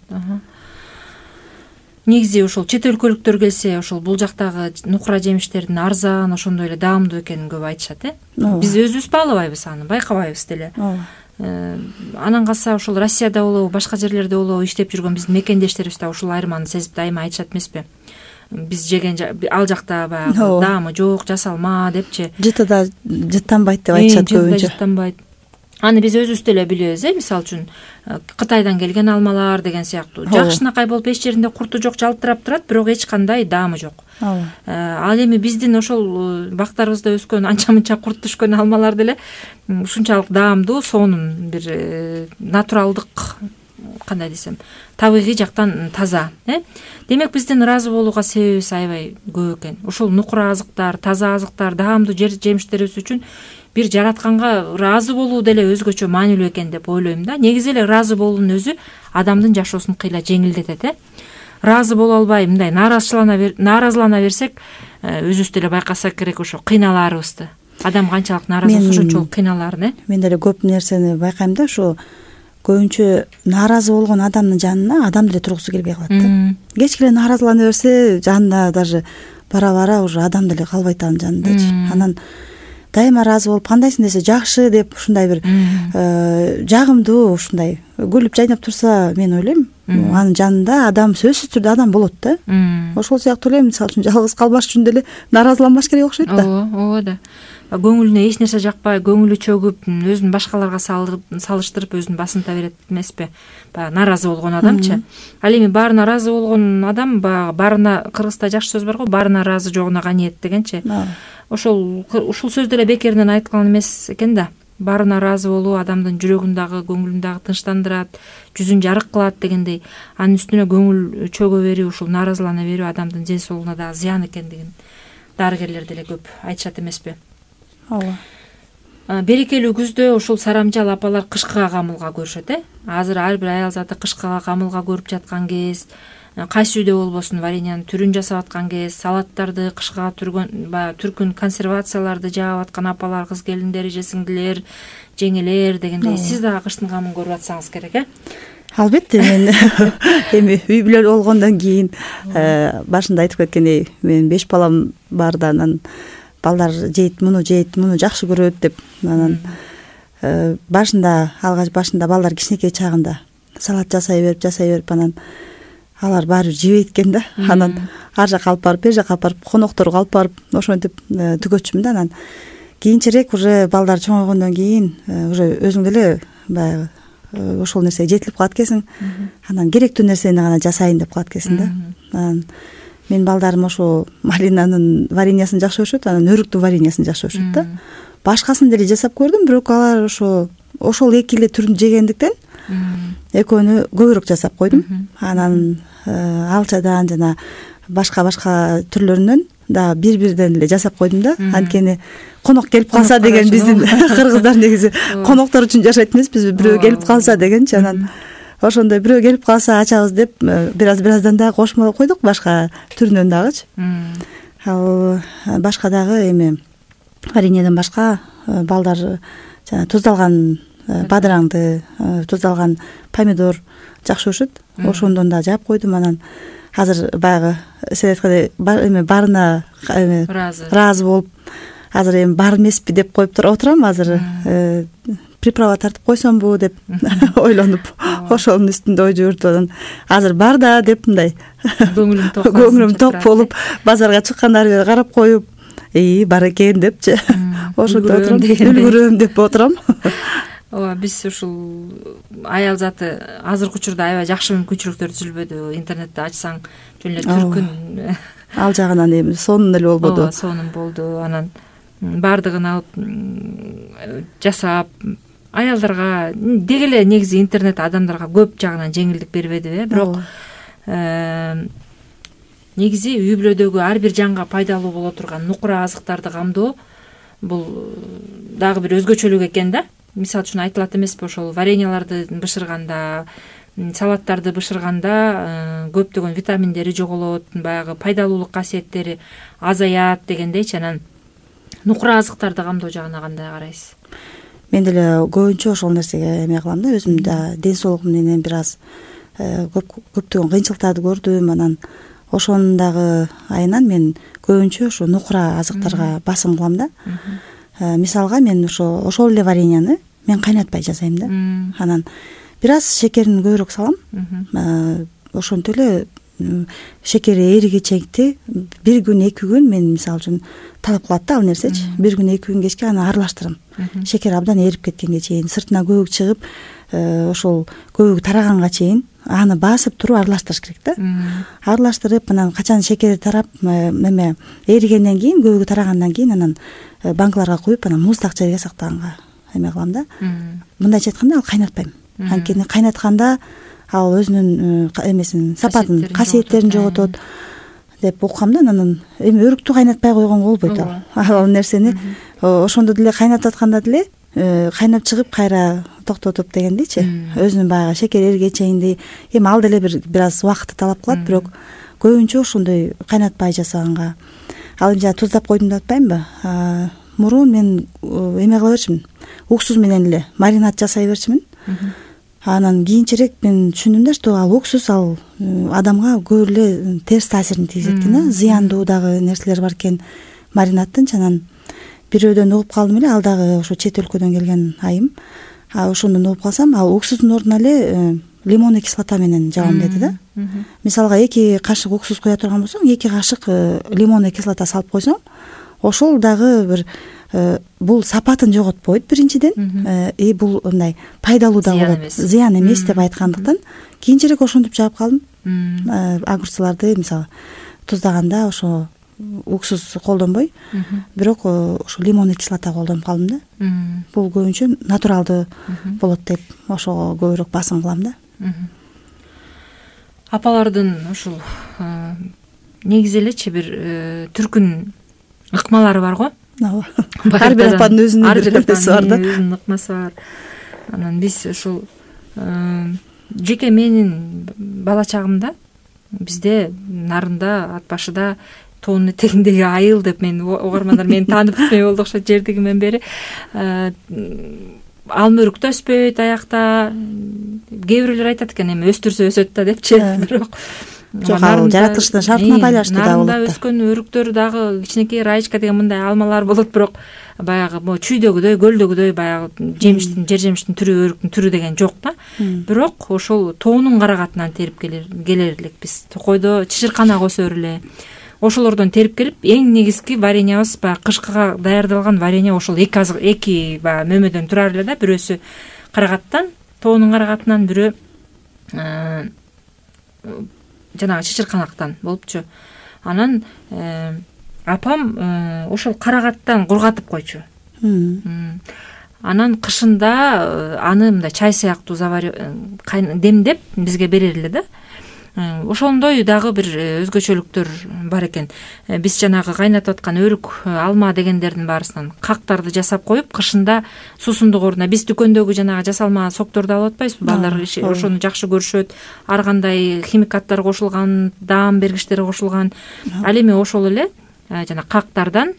Негизи ошол чет өлкөлүктөр келсе, ошол бул жактагы нукура жемиштердин арзан, ошондой эле даамдуу экенин көп айтышат, э? Биз өзүбүз баалабайбыз аны, байкабайбыз деле. анан калса ушул Россияда болобу башка жерлерде болобу иштеп жүргөн биздин мекендештерибиз да ушул айырманы сезип дайыма айтышат эмеспи? Биз жеген ал жакта баягы даамы жок, жасалма депчи, жытыда жыттанбайт деп айтышат көбүнчө. Жыттанбайт. Аны биз өзүбүз деле билебиз, э, мисалы үчүн Кытайдан келген алмалар деген сыяктуу. Жакшынакай болуп эч жеринде курту жок, жалтырап турат, бирок эч кандай даамы жок. Ал эми биздин ошол бактарыбызда өскөн анча-мынча курт түшкөн алмалар деле ушунчалык даамдуу, сонун бир натуралдык, кандай десем, табигый жактан таза, э? Демек биздин ыраазы болууга себебибиз аябай көп экен. Ушул нукура азыктар, таза азыктар, даамдуу жер жемиштерибиз үчүн бир жаратканга ыраазы болуу деле өзгөчө маанилүү экен деп ойлойм да. Негизи эле ыраазы болуунун өзү адамдын жашоосун кыйла жеңилдетет, э? Ыраазы боло албай мындай нааразылана берсек, өзүбүз деле байкасак керек, ошо кыйналаарыбызды. Адам канчалык нааразы болсо ошончолук кыйналаарын, э? Мен деле көп нерсени байкайм да, ушу көбүнчө нааразы болгон адамдын жанына адам деле тургусу келбей калат да. Кечке эле нааразылана берсе, жанында даже бара-бара уже адам деле калбайт анын жанындачы. Анан дайыма ыраазы болуп, кандайсың десе жакшы деп, ушундай бир жагымдуу, ушундай күлүп жайнап турса, мен ойлойм, анын жанында адам сөзсүз түрдө адам болот да. Ошол сыяктуу эле, мисалы үчүн жалгыз калбаш үчүн деле нааразыланбаш керек окшойт да. Ооба, ооба да. Көңүлүнө эч нерсе жакпай, көңүлү чөгүп, өзүн башкаларга салыштырып, өзүн басынта берет эмеспи? Баягы нааразы болгон адамчы. Ал эми баарына ыраазы болгон адам, баягы баарына, кыргызда жакшы сөз бар го, баарына ыраазы жогуна каниет дегенчи. Ошол ушул сөз деле бекеринен айтылган эмес экен да. Баарына ыраазы болуу адамдын жүрөгүн дагы, көңүлүн дагы тынчтандырат, жүзүн жарык кылат дегендей. Анын үстүнө көңүл чөгө берүү, ушул нааразылана берүү адамдын ден соолугуна дагы зыян экендигин дарыгерлер деле көп айтышат эмеспи? Ооба. Берекелүү күздө ушул сарамжал апалар кышкыга камылга көрүшөт, э? Азыр ар бир аял заты кышкыга камылга көрүп жаткан кез, кайсы үйдө болбосун вареньянын түрүн жасап аткан кез, салаттарды кышкыга түргөн, баягы түркүн консервацияларды жаап аткан апалар, кыз келиндер, эже сиңдилер, жеңелер дегендей. Сиз дагы кыштын камын көрүп атсаңыз керек, э? Албетте, мен эми үй бүлө болгондон кийин башында айтып кеткендей, менин беш балам бар да, анан балдар жейт, муну жейт, муну жакшы көрөт деп, анан башында, алгач башында балдар кичинекей чагында салат жасай берип, жасай берип, анан алар баары бир жебейт экен да. Анан ар жакка алып барып, бер жакка алып барып, конокторго алып барып, ошентип түгөчүмүн да. Анан кийинчерээк уже балдар чоңойгондон кийин уже өзүң деле баягы ошол нерсеге жетилип калат экенсиң. Анан керектүү нерсени гана жасайын деп калат экенсиң да. Анан мен балдарым ошо малинанын вареньясын жакшы көрүшөт, анан өрүктүн вареньясын жакшы көрүшөт да. Башкасын деле жасап көрдүм, бирок алар ошо ошол эки эле түрүн жегендиктен экөөнү көбүрөөк жасап койдум. Анан алчадан жана башка-башка түрлөрүнөн да бир-бирден эле жасап койдум да. Анткени конок келип калса деген, биздин кыргыздар негизи коноктор үчүн жашайт эмеспизби? Бирөө келип калса дегенчи, анан ошондой бирөө келип калса ачабыз деп бир аз бир аздан дагы кошмо койдук, башка түрүнөн дагычы. Ал башка дагы эми вареньеден башка балдар жана туздалган бадыраңды, туздалган помидор жакшы көрүшөт. Ошондон да жаап койдум. Анан азыр баягы сен айткандай эми баарына ыраазы болуп, азыр эми бар эмеспи деп коюп отурам. Азыр приправа тартып койсомбу деп ойлонуп, ошонун үстүндө ой жүгүртүп атам. Азыр бар да деп мындай көңүлүм ток, көңүлүм ток болуп, базарга чыккандары бери карап коюп, ии бар экен депчи. Ошондо отурам, үлгүрөм деп отурам. Ооба, биз ушул аял заты азыркы учурда аябай жакшы мүмкүнчүлүктөр түзүлбөдү. Интернетти ачсаң жөн эле түркүн ал жагынан эми сонун эле болбоду. Ооба, сонун болду. Анан баардыгын алып жасап, аялдарга деги эле негизи интернет адамдарга көп жагынан жеңилдик бербедиби, бирок негизи үй бүлөдөгү ар бир жанга пайдалуу боло турган нукура азыктарды камдоо бул дагы бир өзгөчөлүк экен да. Мисалы үчүн айтылат эмеспи, ошол вареньяларды бышырганда, салаттарды бышырганда көптөгөн витаминдери жоголот, баягы пайдалуулук касиеттери азаят дегендейчи. Анан нукура азыктарды камдоо жагына кандай карайсыз? Мен деле көбүнчө ошол нерсеге эме кылам да, өзүм да ден соолугум менен бир аз көп көптөгөн кыйынчылыктарды көрдүм. Анан ошонун дагы айынан мен көбүнчө ошо нукура азыктарга басым кылам да. Мисалга мен ошо ошол эле вареньяны мен кайнатпай жасайм да. Анан бир аз шекерин көбүрөөк салам. Ошентип эле шекери эригичекти бир күн эки күн мен мисалы үчүн талап кылат да ал нерсечи. Бир күн эки күн кечке аны аралаштырам. Шекер абдан эрип кеткенге чейин, сыртына көбүк чыгып, ошол көбүк тараганга чейин аны басып туруп аралаштырыш керек да. Аралаштырып, анан качан шекери тарап, эме эригенден кийин, көбүгү тарагандан кийин анан банкаларга куюп, анан муздак жерге сактаганга эме кылам да. Мындайча айтканда ал кайнатпайм. Анткени кайнатканда ал өзүнүн эмесин, сапатын, касиеттерин жоготот деп уккам да. Анан эми өрүктү кайнатпай койгонго болбойт ал. Ал нерсени ошондо деле кайнатып атканда деле кайнап чыгып кайра токтотуп дегендейчи. Өзүнүн баягы шекер эригенге чейинди. Эми ал деле бир бир аз убакытты талап кылат, бирок көбүнчө ошондой кайнатпай жасаганга. Ал эми жана туздап койдум деп атпаймынбы? Мурун мен эме кыла берчимин. Уксус менен эле маринад жасай берчимин. Анан кийинчерээк мен түшүндүм да, что ал уксус ал адамга көп эле терс таасирин тийгизет экен да. Зыяндуу дагы нерселер бар экен маринадтын. Анан бирөөдөн угуп калдым эле, ал дагы ошо чет өлкөдөн келген айым. А ошондон угуп калсам, ал уксустун ордуна эле лимонный кислота менен жабам деди да. Мисалга эки кашык уксус куя турган болсоң, эки кашык лимонный кислота салып койсоң, ошол дагы бир бул сапатын жоготпойт биринчиден, и бул мындай пайдалуу да болот, зыян эмес деп айткандыктан кийинчерээк ошентип жаап калдым. Огурцларды мисалы туздаганда ошо уксус колдонбой, бирок ошо лимонный кислота колдонуп калдым да. Бул көбүнчө натуралдуу болот деп ошого көбүрөөк басым кылам да. Апалардын ушул негизи элечи бир түркүн ыкмалары бар го. Ар бир апанын өзүнүн бир эмеси бар да. Өзүнүн ыкмасы бар. Анан биз ушул жеке менин бала чагымда бизде нарында, ат башыда тоонун этегиндеги айыл деп мен угармандар мени таанып бүтмөй болду окшойт жердигимен бери. Алма өрүк да өспөйт аякта. Кээ бирлер айтат экен, эми өстүрсө өсөт да депчи. Бирок жок, ал жаратылыштын шартына байланыштуу да болот. Нарында өскөн өрүктөр дагы кичинекей раечка деген мындай алмалар болот, бирок баягы могу чүйдөгүдөй, көлдөгүдөй баягы жемиштин, жер жемиштин түрү, өрүктүн түрү деген жок да. Бирок ошол тоонун карагатынан терип келер элек биз. Токойдо чычырканак өсөр эле. Ошолордон терип келип, эң негизги вареньябыз баягы кышкыга даярдалган варенье ошол эки азык, эки баягы мөмөдөн турар эле да. Бирөөсү карагаттан, тоонун карагатынан, бирөө жанагы чычырканактан болупчу. Анан апам ошол карагаттан кургатып койчу. Анан кышында аны мындай чай сыяктуу демдеп бизге берер эле да. Ошондой дагы бир өзгөчөлүктөр бар экен. Биз жанагы кайнатып аткан өрүк, алма дегендердин баарысынан кактарды жасап коюп, кышында суусундук ордуна биз дүкөндөгү жанагы жасалма сокторду алып атпайбызбы? Балдар ошону жакшы көрүшөт. Ар кандай химикаттар кошулган, даам бергичтер кошулган. Ал эми ошол эле жана кактардан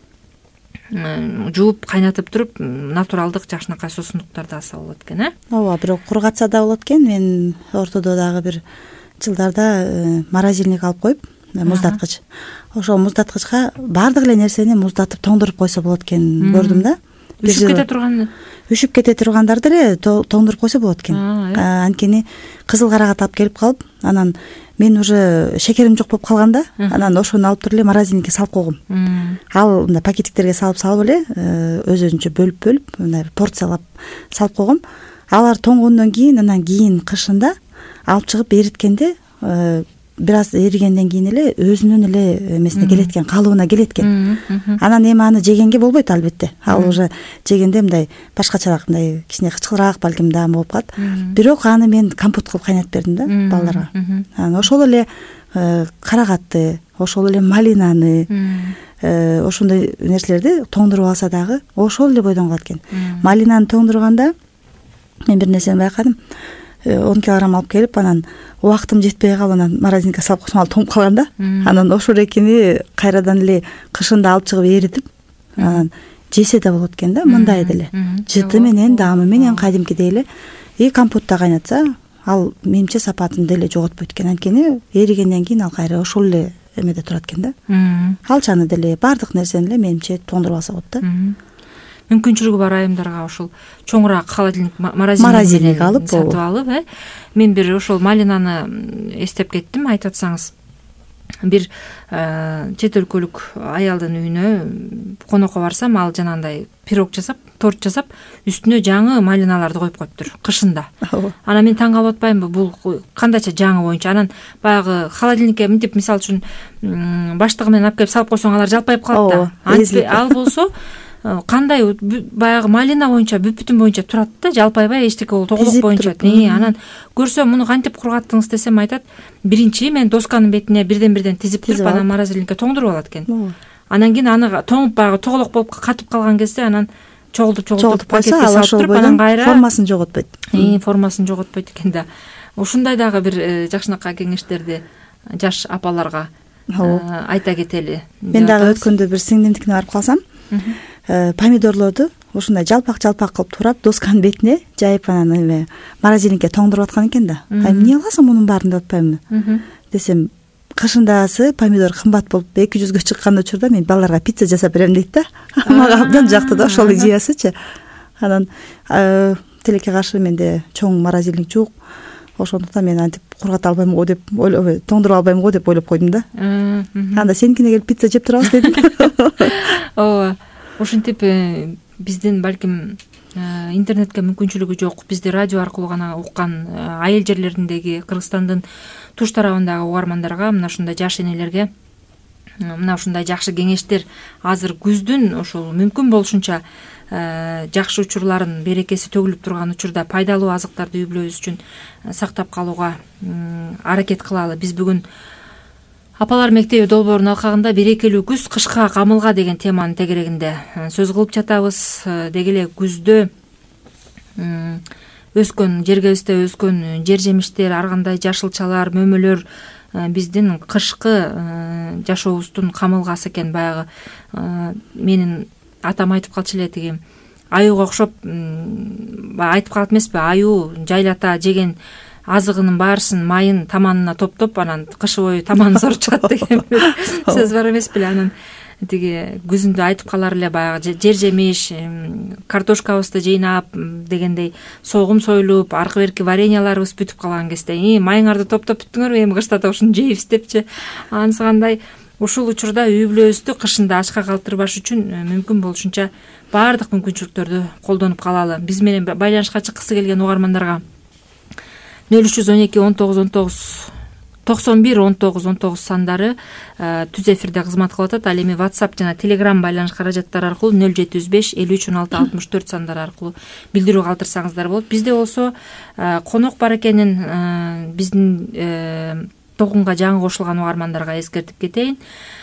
жууп кайнатып туруп натуралдык жакшынакай суусундуктарды алса болот экен, э? Ооба, бирок кургатса да болот экен. Мен ортодо дагы бир жылдарда морозильник алып коюп, муздаткыч. Ошол муздаткычка баардык эле нерсени муздатып тоңдуруп койсо болот экен көрдүм да. Үшүп кете турган, үшүп кете тургандарды эле тоңдуруп койсо болот экен. Анткени кызыл карагат алып келип калып, анан мен уже шекерим жок болуп калганда, анан ошону алып туруп эле морозильникке салып койгом. Ал мындай пакетиктерге салып салып эле өз-өзүнчө бөлүп-бөлүп, мындай порциялап салып койгом. Алар тоңгондон кийин, анан кийин кышында алып чыгып эриткенде, бир аз эригенден кийин эле өзүнүн эле эмесине келет экен, калыбына келет экен. Анан эми аны жегенге болбойт албетте. Ал уже жегенде мындай башкачараак, мындай кичине кычкылраак балким даам болуп калат. Бирок аны мен компот кылып кайнатып бердим да балдарга. Анан ошол эле карагатты, ошол эле малинаны, ошондой нерселерди тоңдуруп алса дагы ошол эле бойдон калат экен. Малинаны тоңдурганда мен бир нерсени байкадым. он килограмм алып келип, анан убактым жетпей калып, анан морозилникке салып койсом, ал тоңуп калган да. Анан ошол экини кайрадан эле кышында алып чыгып эритип, анан жесе да болот экен да, мындай деле. Жыты менен, даамы менен кадимкидей эле. И компотто кайнатса, ал менимче сапатын деле жоготпойт экен. Анткени эригенден кийин ал кайра ошол эле эмеде турат экен да. Алчаны деле, баардык нерсени эле менимче тоңдуруп алса болот да. мүмкүнчүлүгү бар айымдарга ушул чоңураак холодильник морозильник алып сатып алып, э мен бир ошол малинаны эстеп кеттим. Айтып атсаңыз, бир чет өлкөлүк аялдын үйүнө конокко барсам, ал жанагындай пирог жасап, торт жасап, үстүнө жаңы малиналарды коюп коюптур кышында. Анан мен таң калып атпаймынбы, бул кандайча жаңы боюнча. Анан баягы холодильникке мынтип, мисалы үчүн баштыгы менен алып келип салып койсоң, алар жалпайып калат да. Ал болсо кандай баягы малина боюнча, бүт-бүтүн боюнча турат да, жалпайбай, эчтеке болуп, тоголок боюнча. Анан көрсөм, муну кантип кургаттыңыз десем, айтат, биринчи мен досканын бетине бирден-бирден тизип туруп, анан морозильникке тоңдуруп алат экен. Анан кийин аны тоңуп баягы тоголок болуп катып калган кезде, анан чогултуп чогултуп пакетке салып туруп, анан кайра формасын жоготпойт. Э, формасын жоготпойт экен да. Ушундай дагы бир жакшынакай кеңештерди жаш апаларга айта кетели. Мен дагы өткөндө бир сиңдимдикине барып калсам, помидорлорду ушундай жалпак-жалпак кылып турап, досканын бетине жайып, анан эме морозильникке тоңдуруп аткан экен да. Ай, эмне кыласың мунун баарын деп атпаймынбы десем, кышындасы помидор кымбат болуп эки жүзгө чыккан учурда мен балдарга пицца жасап берем дейт да. Мага абдан жакты да ошол идеясычы. Анан тилекке каршы менде чоң морозильник жок. Ошондуктан мен антип кургата албайм го деп ойлоп, тоңдуруп албайм го деп ойлоп койдум да. Анда сеникине келип пицца жеп турабыз дедим. Ооба. Ошентип биздин балким интернетке мүмкүнчүлүгү жок, бизди радио аркылуу гана уккан айыл жерлериндеги, Кыргызстандын туш тарабындагы угармандарга, мына ушундай жаш энелерге мына ушундай жакшы кеңештер, азыр күздүн ошол мүмкүн болушунча жакшы учурларын, берекеси төгүлүп турган учурда пайдалуу азыктарды үй бүлөбүз үчүн сактап калууга аракет кылалы. Биз бүгүн Апалар мектеби долбоорунун алкагында берекелүү күз кышка камылга деген теманын тегерегинде сөз кылып жатабыз. Деги эле күздө өскөн, жергебизде өскөн жер жемиштер, ар кандай жашылчалар, мөмөлөр биздин кышкы жашообуздун камылгасы экен. Баягы менин атам айтып калчу эле, тиги аюуга окшоп айтып калат эмеспи, аюу жайлата жеген азыгынын баарысын, майын таманына топтоп, анан кышы бою таманын соруп чыгат деген сөз бар эмеспи эле. Анан тиги күзүндө айтып калар эле, баягы жер жемиш, картошкабызды жыйнап дегендей согум союлуп, аркы берки вареньяларыбыз бүтүп калган кезде, майыңарды топтоп бүттүңөрбү, эми кышта да ушуну жейбиз депчи. Анысы кандай, ушул учурда үй бүлөбүздү кышында ачка калтырбаш үчүн мүмкүн болушунча баардык мүмкүнчүлүктөрдү колдонуп калалы. Биз менен байланышка чыккысы келген угармандарга нөл үч жүз он эки он тогуз он тогуз токсон бир он тогуз он тогуз сандары түз эфирде кызмат кылып атат. Ал эми WhatsApp жана Telegram байланыш каражаттары аркылуу нөл жети жүз беш элүү үч он алты алтымыш төрт сандары аркылуу билдирүү калтырсаңыздар болот. Бизде болсо конок бар экенин биздин тогунга жаңы кошулган угармандарга эскертип кетейин.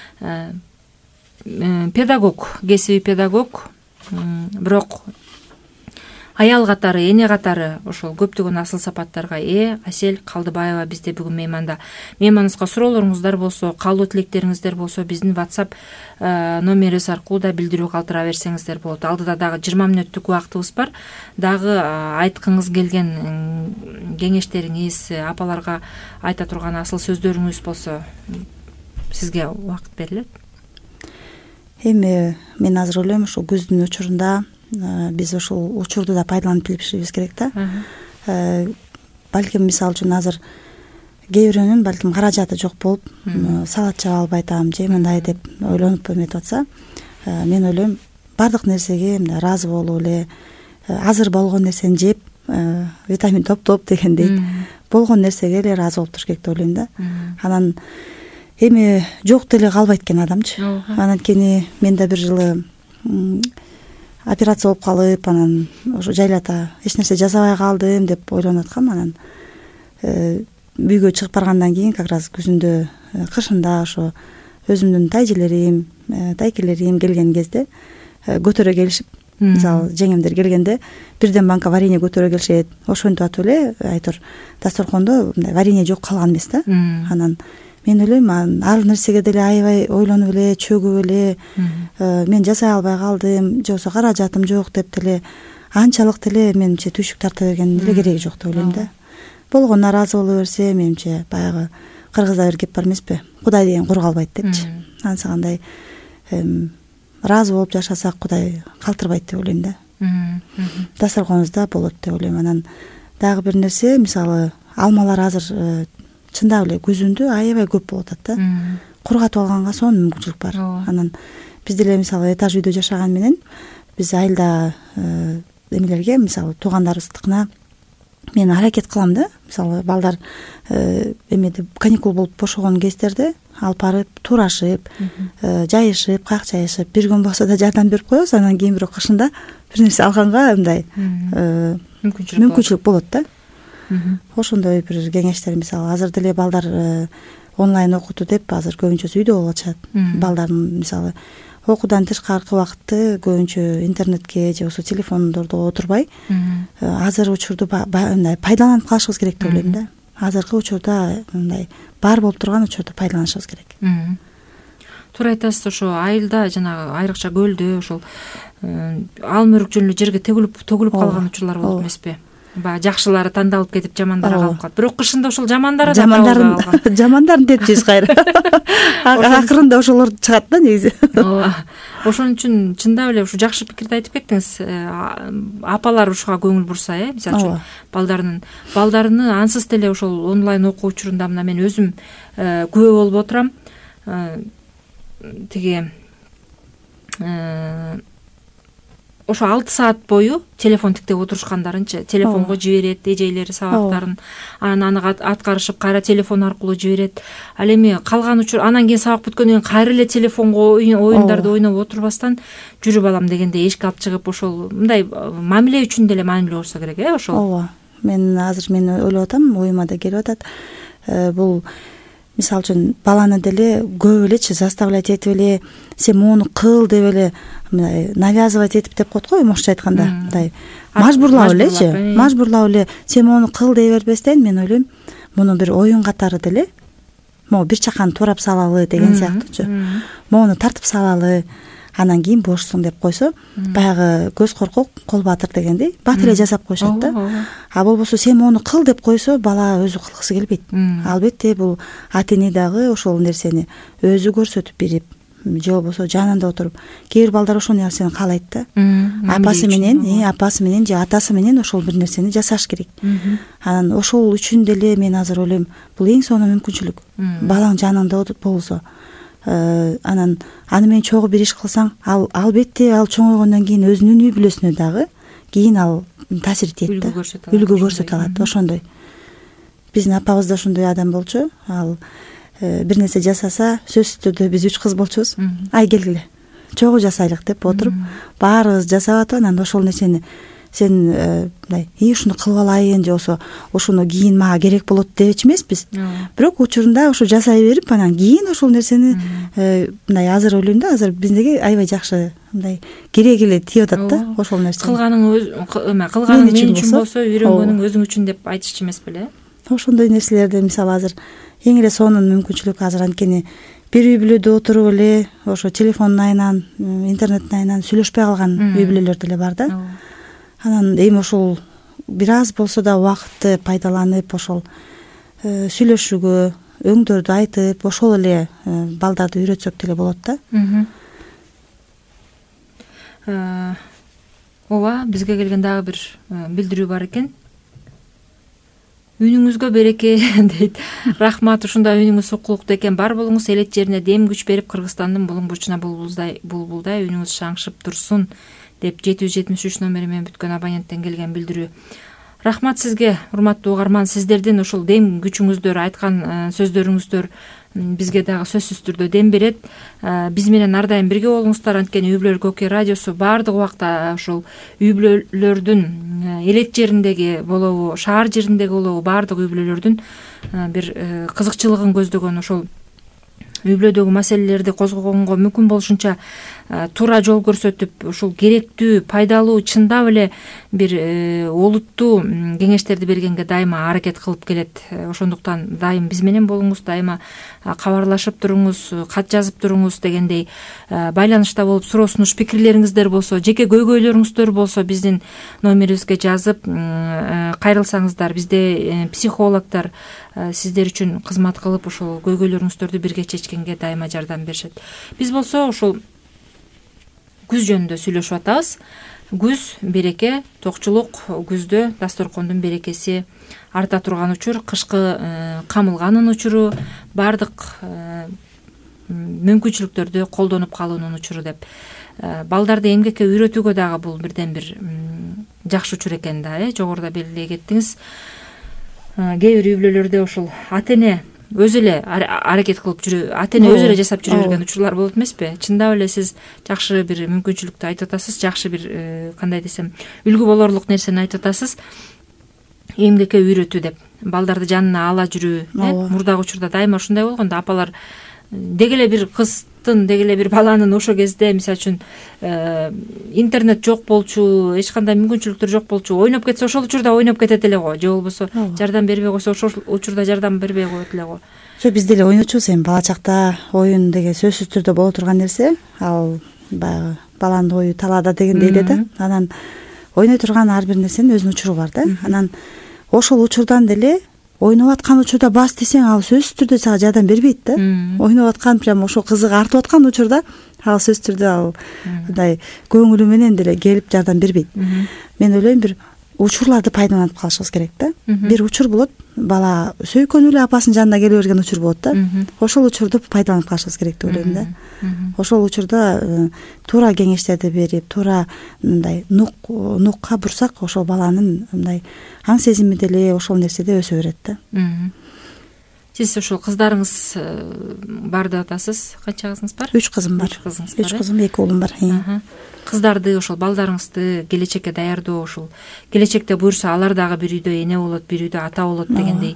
Педагог, кесиби педагог, бирок аял катары, эне катары ошол көптөгөн асыл сапаттарга ээ Асель Калдыбаева бизде бүгүн мейманда. Мейманыбызга суроолоруңуздар болсо, каалоо тилектериңиздер болсо, биздин WhatsApp номерибиз аркылуу да билдирүү калтыра берсеңиздер болот. Алдыда дагы жыйырма мүнөттүк убактыбыз бар. Дагы айткыңыз келген кеңештериңиз, апаларга айта турган асыл сөздөрүңүз болсо, сизге убакыт берилет. Эми мен азыр ойлойм, ушул күздүн учурунда биз ушул учурду да пайдаланып билишибиз керек да. Балким мисалы үчүн азыр кээ бирөөнүн балким каражаты жок болуп, салат жаба албай атам, же мындай деп ойлонуп эметип атса, мен ойлойм, бардык нерсеге мындай ыраазы болуп эле, азыр болгон нерсени жеп, витамин топтоп дегендей болгон нерсеге эле ыраазы болуп туруш керек деп ойлойм да. Анан эми жок деле калбайт экен адамчы. Анан кийин мен да бир жылы операция болуп калып, анан ошо жайлата эч нерсе жасабай калдым деп ойлонуп аткам. Анан үйгө чыгып баргандан кийин как раз күзүндө, кышында ошо өзүмдүн тайжелерим, тайкелерим келген кезде көтөрө келишип, мисалы жеңемдер келгенде бирден банка варенье көтөрө келишет. Ошентип атып эле айтор дасторкондо мындай варенье жок калган эмес да. Анан мен ойлойм, ар нерсеге деле аябай ойлонуп эле, чөгүп эле, мен жасай албай калдым, же болбосо каражатым жок деп деле анчалык деле менимче түйшүк тарта берген деле кереги жок деп ойлойм да. Болгон наразы боло берсе, менимче баягы кыргызда бир кеп бар эмеспи, Кудай деген кур калбайт депчи. Анысы кандай ыраазы болуп жашасак Кудай калтырбайт деп ойлойм да. Дасторконубузда болот деп ойлойм. Анан дагы бир нерсе, мисалы алмалар азыр чындап эле күзүндө аябай көп болуп атат да. Кургатып алганга сонун мүмкүнчүлүк бар. Анан биз деле мисалы этаж үйдө жашаган менен биз айылда эмелерге, мисалы туугандарыбыздыкына мен аракет кылам да. Мисалы балдар эмеде каникул болуп бошогон кездерде алып барып туурашып, жайышып, как жайышып, бир күн болсо да жардам берип коебуз. Анан кийин бирок кышында бир нерсе алганга мындай мүмкүнчүлүк болот да. Ошондой бир кеңештер, мисалы азыр деле балдар онлайн окутуу деп азыр көбүнчөсү үйдө болуп атышат. Балдардын мисалы окуудан тышкаркы убакытты көбүнчө интернетке же болбосо телефондордо отурбай азыр учурду мындай пайдаланып калышыбыз керек деп ойлойм да. Азыркы учурда мындай бар болуп турган учурду пайдаланышыбыз керек. Туура айтасыз. Ошо айылда жанагы айрыкча көлдө ошол алым өрүкчөлүү жерге төгүлүп төгүлүп калган учурлар болот эмеспи? Баягы жакшылары тандалып кетип жамандары калып калат. Бирок кышында ошол жамандары да жамандарын жамандарын деп жүрүз кайра. Акырында ошолор чыгат да негизи. Ооба. Ошон үчүн чындап эле ушу жакшы пикирди айтып кеттиңиз. Апалар ушуга көңүл бурса, э, мисалы үчүн балдарын балдарыны ансыз деле ошол онлайн окуу учурунда мына мен өзүм күбө болуп отурам. Тиги ошо алты саат бою телефон тиктеп отурушкандарынчы телефонго жиберет эжейлери сабактарын, анан аны аткарышып кайра телефон аркылуу жиберет. Ал эми калган учур анан кийин сабак бүткөндөн кийин кайра эле телефонго оюндарды ойноп отурбастан жүрү балам дегенде эшикке алып чыгып ошол мындай мамиле үчүн деле маанилүү болсо керек, э, ошол. Ооба. Мен азыр мен ойлоп атам, оюма да келип атат. Бул мисалы үчүн баланы деле көп элечи заставлять этип эле сен муну кыл деп эле мындай навязывать этип деп коет го, мошчу айтканда, мындай мажбурлап элечи, мажбурлап эле сен муну кыл дей бербестен мен ойлойм, муну бир оюн катары деле могу бир чакан туурап салалы деген сыяктуучу. Мону тартып салалы, анан кийин бошсуң деп койсо, баягы көз коркок кол батыр дегендей бат эле жасап коюшат да. А болбосо сен мону кыл деп койсо, бала өзү кылгысы келбейт. Албетте бул ата эне дагы ошол нерсени өзү көрсөтүп берип, же болбосо жанында отуруп, кээ бир балдар ошол нерсени каалайт да. Апасы менен, э, апасы менен же атасы менен ошол бир нерсени жасаш керек. Анан ошол үчүн деле мен азыр ойлойм, бул эң сонун мүмкүнчүлүк. Балаң жанында болсо, анан аны менен чогуу бир иш кылсаң, ал албетте ал чоңойгондон кийин өзүнүн үй бүлөсүнө дагы кийин ал таасир этет да, үлгү көрсөтө алат. Ошондой биздин апабыз да ошондой адам болчу. Ал бир нерсе жасаса, сөзсүз түрдө биз үч кыз болчубуз. Ай келгиле, чогуу жасайлык деп отуруп, баарыбыз жасап атып, анан ошол нерсени сен мындай и ушуну кылып алайын же болбосо ушуну кийин мага керек болот дебечи эмеспиз. Бирок учурунда ошо жасай берип, анан кийин ошол нерсени мындай азыр ойлойм да, азыр биздеги аябай жакшы мындай кереги эле тийип атат да ошол нерсе. Кылганың өз эме кылганың мен үчүн болсо, үйрөнгөнүң өзүң үчүн деп айтышчу эмес беле? Ошондой нерселерди мисалы азыр эң эле сонун мүмкүнчүлүк азыр анткени бир үй бүлөдө отуруп эле ошо телефондун айынан, интернеттин айынан сүйлөшпөй калган үй бүлөлөр деле бар да. Анан эми ошол бир аз болсо да убакытты пайдаланып ошол сүйлөшүүгө, өңдөрдү айтып, ошол эле балдарды үйрөтсөк деле болот да. Ооба, бизге келген дагы бир билдирүү бар экен. Үнүңүзгө береке дейт. Рахмат, ушундай үнүңүз укулуктуу экен. Бар болуңуз, элет жерине дем күч берип, Кыргызстандын булуң бурчуна булбулдай булбулдай үнүңүз шаңшып турсун деп жети жүз жетимиш үч номери менен бүткөн абоненттен келген билдирүү. Рахмат сизге, урматтуу угарман. Сиздердин ушул дем күчүңүздөр, айткан сөздөрүңүздөр бизге дагы сөзсүз түрдө дем берет. Биз менен ар дайым бирге болуңуздар. Анткени Үй бүлөлүк Окей радиосу баардык убакта ушул үй бүлөлөрдүн элет жериндеги болобу, шаар жериндеги болобу, баардык үй бүлөлөрдүн бир кызыкчылыгын көздөгөн, ошол үй бүлөдөгү маселелерди козгогонго мүмкүн болушунча туура жол көрсөтүп, ушул керектүү, пайдалуу, чындап эле бир олуттуу кеңештерди бергенге дайыма аракет кылып келет. Ошондуктан дайым биз менен болуңуз, дайыма кабарлашып туруңуз, кат жазып туруңуз дегендей байланышта болуп, суроо сунуш пикирлериңиздер болсо, жеке көйгөйлөрүңүздөр болсо биздин номерибизге жазып кайрылсаңыздар, бизде психологдор сиздер үчүн кызмат кылып, ошол көйгөйлөрүңүздөрдү бирге чечкенге дайыма жардам беришет. Биз болсо ушул күз жөнүндө сүйлөшүп атабыз. Күз береке, токчулук, күздө дасторкондун берекеси арта турган учур, кышкы камылганын учуру, баардык мүмкүнчүлүктөрдү колдонуп калуунун учуру деп. Балдарды эмгекке үйрөтүүгө дагы бул бирден бир жакшы учур экен да, э жогоруда белгилей кеттиңиз. Кээ бир үй бүлөлөрдө ушул ата-эне өзү эле аракет кылып жүрө, ата-эне өзү эле жасап жүрө берген учурлар болот эмеспи? Чындап эле сиз жакшы бир мүмкүнчүлүктү айтып атасыз, жакшы бир кандай десем, үлгү болорлук нерсени айтып атасыз. Эмгекке үйрөтүү деп. Балдарды жанына ала жүрүү, э? Мурдагы учурда дайыма ушундай болгон да, апалар деги эле бир кыздын, деги эле бир баланын ошо кезде, мисалы үчүн, интернет жок болчу, эч кандай мүмкүнчүлүктөр жок болчу, ойноп кетсе ошол учурда ойноп кетет эле го, же болбосо жардам бербей койсо ошол учурда жардам бербей коет эле го. Жок, биз деле ойночубуз, эми бала чакта оюн деген сөзсүз түрдө боло турган нерсе. Ал баягы баланын ою талаада дегендей эле да. Анан ойной турган ар бир нерсенин өзүнүн учуру бар да. Анан ошол учурдан деле ойноп аткан учурда бас десең, ал сөзсүз түрдө сага жардам бербейт да. Ойноп аткан, прям ошо кызык артып аткан учурда ал сөзсүз түрдө ал мындай көңүлү менен деле келип жардам бербейт. Мен ойлойм, бир учурларды пайдаланып калышыбыз керек да. Бир учур болот, бала сөйкөнүп эле апасынын жанына келе берген учур болот да. Ошол учурду пайдаланып калышыбыз керек деп ойлойм да. Ошол учурда туура кеңештерди берип, туура мындай нук нукка бурсак, ошол баланын мындай аң сезими деле ошол нерседе өсө берет да. Сиз ошол кыздарыңыз бар деп атасыз. Канча кызыңыз бар? Үч кызым бар. Үч кызыңыз бар. Үч кызым, эки уулум бар. Кыздарды, ошол балдарыңызды келечекке даярдоо, ошол келечекте буюрса алар дагы бир үйдө эне болот, бир үйдө ата болот дегендей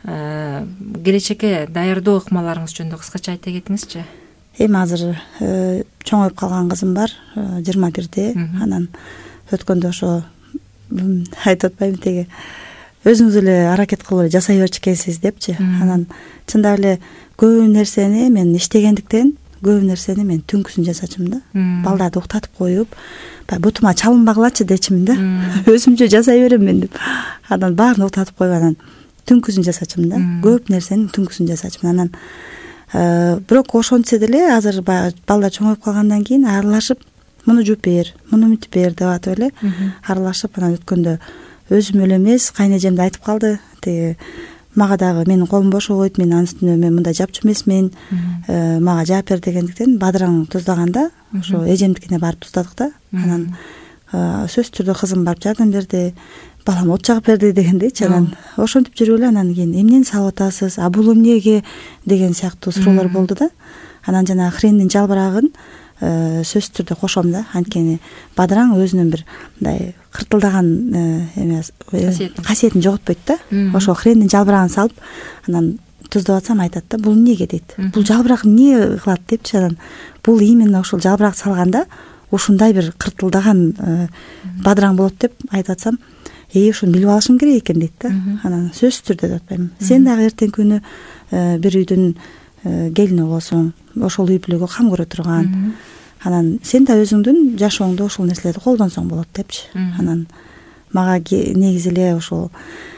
келечекке даярдоо ыкмаларыңыз жөнүндө кыскача айта кетиңизчи. Эми азыр чоңоюп калган кызым бар, жыйырма бирде. Анан өткөндө ошо айтып атпайбы, теги өзүңүз эле аракет кылып эле жасай берчү экенсиз депчи. Анан чындап эле көп нерсени мен иштегендиктен көп нерсени мен түнкүсүн жасачумун да. Балдарды уктатып коюп, баягы бутума чалынбагылачы дечимин да. Өзүмчө жасай берем мен деп. Анан баарын уктатып коюп, анан түнкүсүн жасачумун да. Көп нерсени түнкүсүн жасачумун. Анан бирок ошентсе деле азыр баягы балдар чоңоюп калгандан кийин аралашып, муну жууп бер, муну мынтип бер деп атып эле аралашып, анан өткөндө өзүм эле эмес, кайнэжем да айтып калды. Теги мага дагы менин колум бошобойт, мен анын үстүнө мен мындай жапчу эмесмин, мага жаап бер дегендиктен бадыраң туздаганда ошо эжемдикине барып туздадык да. Анан сөзсүз түрдө кызым барып жардам берди, балам от жагып берди дегендейчи. Анан ошентип жүрүп эле анан кийин эмнени салып атасыз, а бул эмнеге деген сыяктуу суроолор болду да. Анан жана хрендин жалбырагын сөзсүз түрдө кошом да. Анткени бадыраң өзүнүн бир мындай кыртылдаган эмес касиетин жоготпойт да. Ошо хрендин жалбырагын салып, анан туздап атсам айтат да, бул эмнеге дейт. Бул жалбырак эмне кылат депчи. Анан бул именно ошол жалбырак салганда ушундай бир кыртылдаган бадыраң болот деп айтып атсам, эй, ушуну билип алышым керек экен дейт да. Анан сөзсүз түрдө деп атпайм. Сен дагы эртең күнү бир үйдүн келини болосуң, ошол үй бүлөгө кам көрө турган. Анан сен да өзүңдүн жашооңдо ошол нерселерди колдонсоң болот депчи. Анан мага негизи эле ошол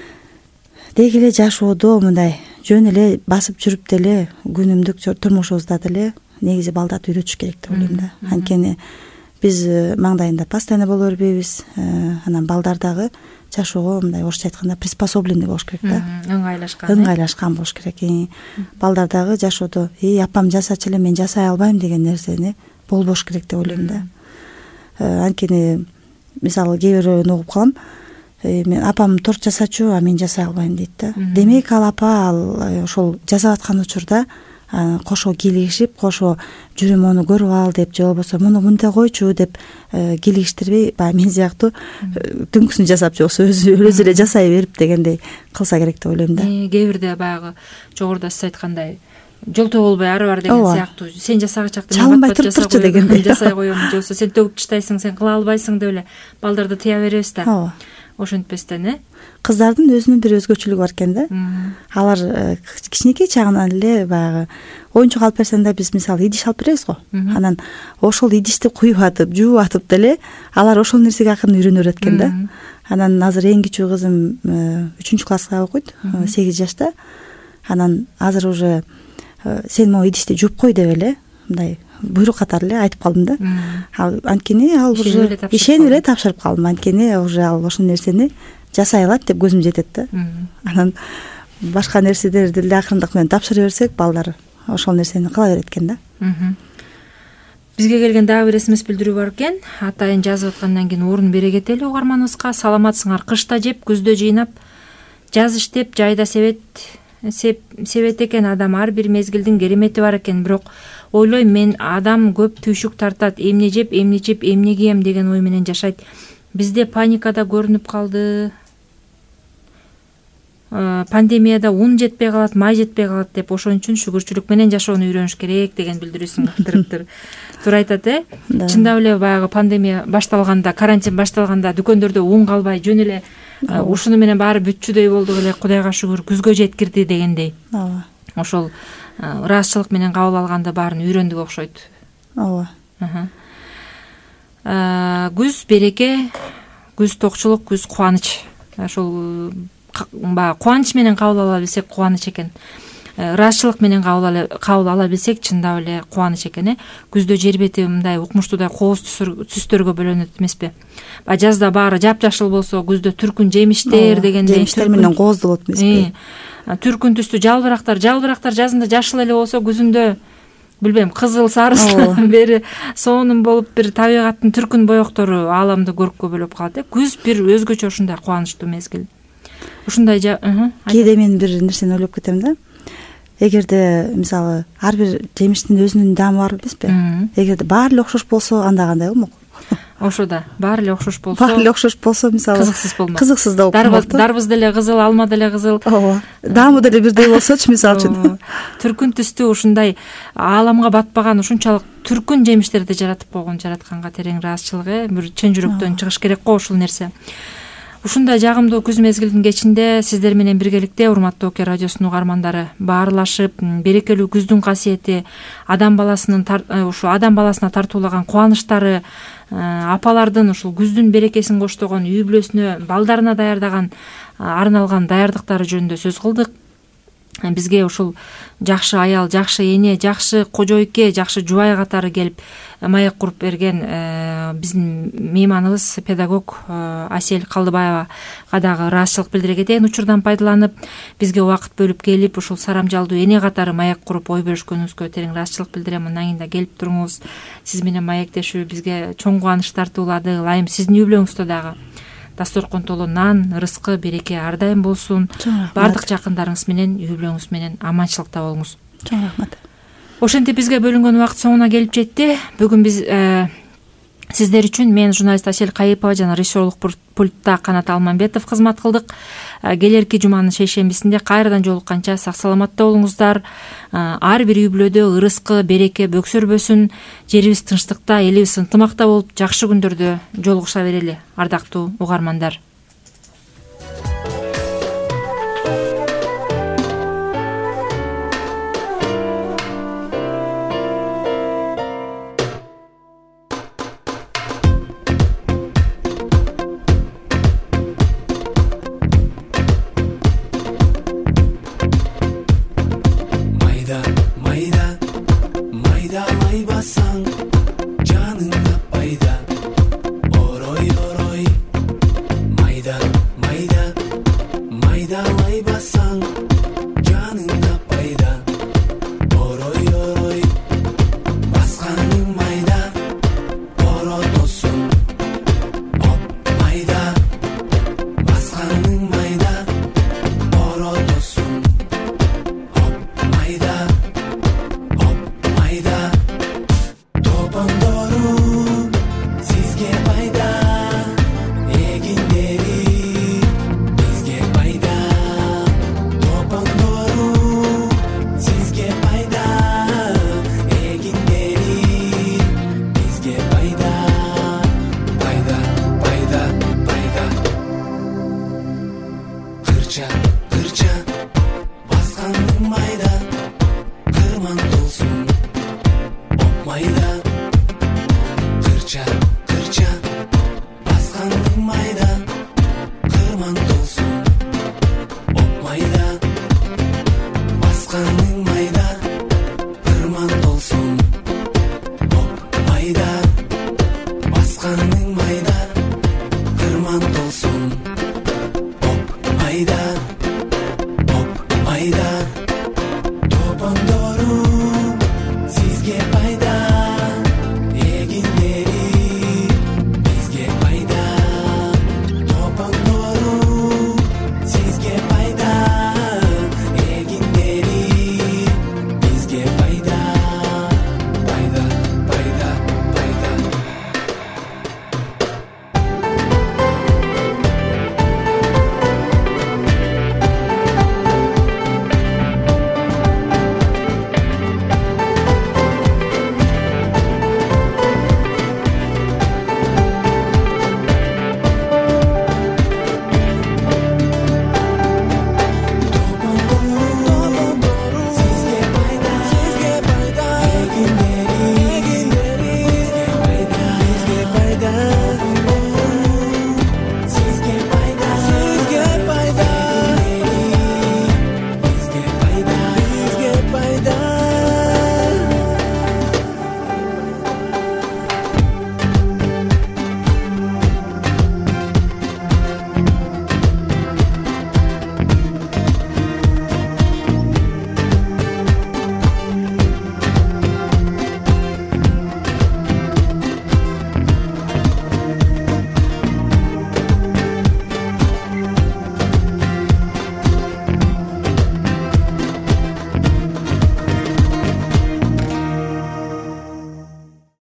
деги эле жашоодо мындай жөн эле басып жүрүп деле күнүмдүк турмушубузда деле негизи балдарды үйрөтүш керек деп ойлойм да. Анткени биз маңдайында постоянно боло бербейбиз. Анан балдар дагы жашоого мындай орусча айтканда приспособленный болуш керек да. Ыңгайлашкан. Ыңгайлашкан болуш керек. Балдар дагы жашоодо эй, апам жасачу эле, мен жасай албайм деген нерсени болбош керек деп ойлойм да. Анткени мисалы кээ бирөөнү угуп калам, мен апам торт жасачу, а мен жасай албайм дейт да. Демек ал апа ал ошол жасап аткан учурда кошо кийлигишип, кошо жүрү мону көрүп ал деп, же болбосо муну мындай койчу деп кийлигиштирбей, баягы мен сыяктуу түнкүсүн жасап, же болбосо өзү өзү эле жасай берип дегендей кылса керек деп ойлойм да. Кээ бирде баягы жогоруда сиз айткандай жолтоо болбой ары бар деген сыяктуу, сен жасагычакты чалынбай туруп турчу дегендей жасай коем, же болбосо сен төгүп таштайсың, сен кыла албайсың деп эле балдарды тыя беребиз да. Ооба. Ошентпестен, э? Кыздардын өзүнүн бир өзгөчөлүгү бар экен да. Алар кичинекей чагынан эле баягы оюнчук алып берсең да, биз мисалы идиш алып беребиз го. Анан ошол идишти куюп атып, жууп атып деле алар ошол нерсеге акырын үйрөнө берет экен да. Анан азыр эң кичүү кызым үчүнчү класска окуйт, сегиз жашта. Анан азыр уже сен могу идишти жууп кой деп эле мындай буйрук катары эле айтып калдым да. Ал анткени ал уже ишенип эле тапшырып калдым. Анткени уже ал ошол нерсени жасай алат деп көзүм жетет да. Анан башка нерселерди деле акырындык менен тапшыра берсек, балдар ошол нерсени кыла берет экен да. Бизге келген дагы бир смс билдирүү бар экен. Атайын жазып аткандан кийин орун бере кетели угарманыбызга. Саламатсыңар, кышта жеп, күздө жыйнап, жаз иштеп, жайда себет себет экен адам. Ар бир мезгилдин керемети бар экен. Бирок ойлойм, мен адам көп түйшүк тартат, эмне жеп, эмне жеп, эмне кийем деген ой менен жашайт. Бизде паникада көрүнүп калды. Пандемияда ун жетпей калат, май жетпей калат деп, ошон үчүн шүгүрчүлүк менен жашоону үйрөнүш керек деген билдирүүсүн калтырыптыр. Туура айтат, э? Чындап эле баягы пандемия башталганда, карантин башталганда дүкөндөрдө ун калбай жөн эле ушуну менен баары бүтчүдөй болдук эле, Кудайга шүгүр, күзгө жеткирди дегендей. Ооба. Ошол ыраазычылык менен кабыл алганда баарын үйрөндүк окшойт. Ооба. Күз береке, күз токчулук, күз кубаныч. Ошол баягы кубаныч менен кабыл ала билсек кубаныч экен. Ыраазычылык менен кабыл ала билсек чындап эле кубаныч экен, э? Күздө жер бети мындай укмуштуудай кооз түстөргө бөлөнөт эмеспи? Баягы жазда баары жапжашыл болсо, күздө түркүн жемиштер дегендей, жемиштер менен кооздолот эмеспи? Түркүн түстүү жалбырактар, жалбырактар жазында жашыл эле болсо, күзүндө билбейм, кызыл, сарысын бери сонун болуп, бир табигаттын түркүн боектору ааламды көрккө бөлөп калат, э? Күз бир өзгөчө ушундай кубанычтуу мезгил. Ушундай кээде мен бир нерсени ойлоп кетем да. Эгерде мисалы ар бир жемиштин өзүнүн даамы бар эмеспи? Эгерде баары эле окшош болсо, анда кандай болмок? Ошо да, баары эле окшош болсо, баары эле окшош болсо, мисалы кызыксыз болмок. Кызыксыз да болмок. Дарбыз деле кызыл, алма деле кызыл. Ооба. Даамы деле бирдей болсочу, мисалы үчүн. Түркүн түстүү ушундай ааламга батпаган, ушунчалык түркүн жемиштерди жаратып койгон жаратканга терең ыраазычылык, э? Бир чын жүрөктөн чыгыш керек го ушул нерсе. Ушундай жагымдуу күз мезгилдин кечинде сиздер менен биргеликте, урматтуу Оке радиосунун угармандары, баарлашып, берекелүү күздүн касиети, адам баласынын ушу адам баласына тартуулаган кубанычтары, апалардын ушул күздүн берекесин коштогон үй бүлөсүнө, балдарына даярдаган арналган даярдыктары жөнүндө сөз кылдык. Бизге ушул жакшы аял, жакшы эне, жакшы кожойке, жакшы жубай катары келип маек куруп берген биздин мейманыбыз педагог Асель Калдыбаевага дагы ыраазычылык билдире кетейин. Учурдан пайдаланып, бизге убакыт бөлүп келип, ушул сарамжалдуу эне катары маек куруп ой бөлүшкөнүңүзгө терең ыраазычылык билдирем. Андан кийин да келип туруңуз. Сиз менен маектешүү бизге чоң кубаныч тартуулады. Ылайым сиздин үй бүлөңүздө дагы дасторкон толо нан, ырыскы, береке ар дайым болсун. Бардык жакындарыңыз менен, үй бүлөңүз менен аманчылыкта болуңуз. Чоң рахмат. Ошентип бизге бөлүнгөн убакыт соңуна келип жетти. Бүгүн биз сиздер үчүн мен журналист Асель Кайыпова жана режиссерлук пультта Канат Алмамбетов кызмат кылдык. Келерки жуманын шейшембисинде кайрадан жолукканча сак саламатта болуңуздар. Ар бир үй бүлөдө ырыскы, береке бөксөрбөсүн. Жерибиз тынчтыкта, элибиз ынтымакта болуп, жакшы күндөрдө жолугуша берели, ардактуу угармандар. Кырча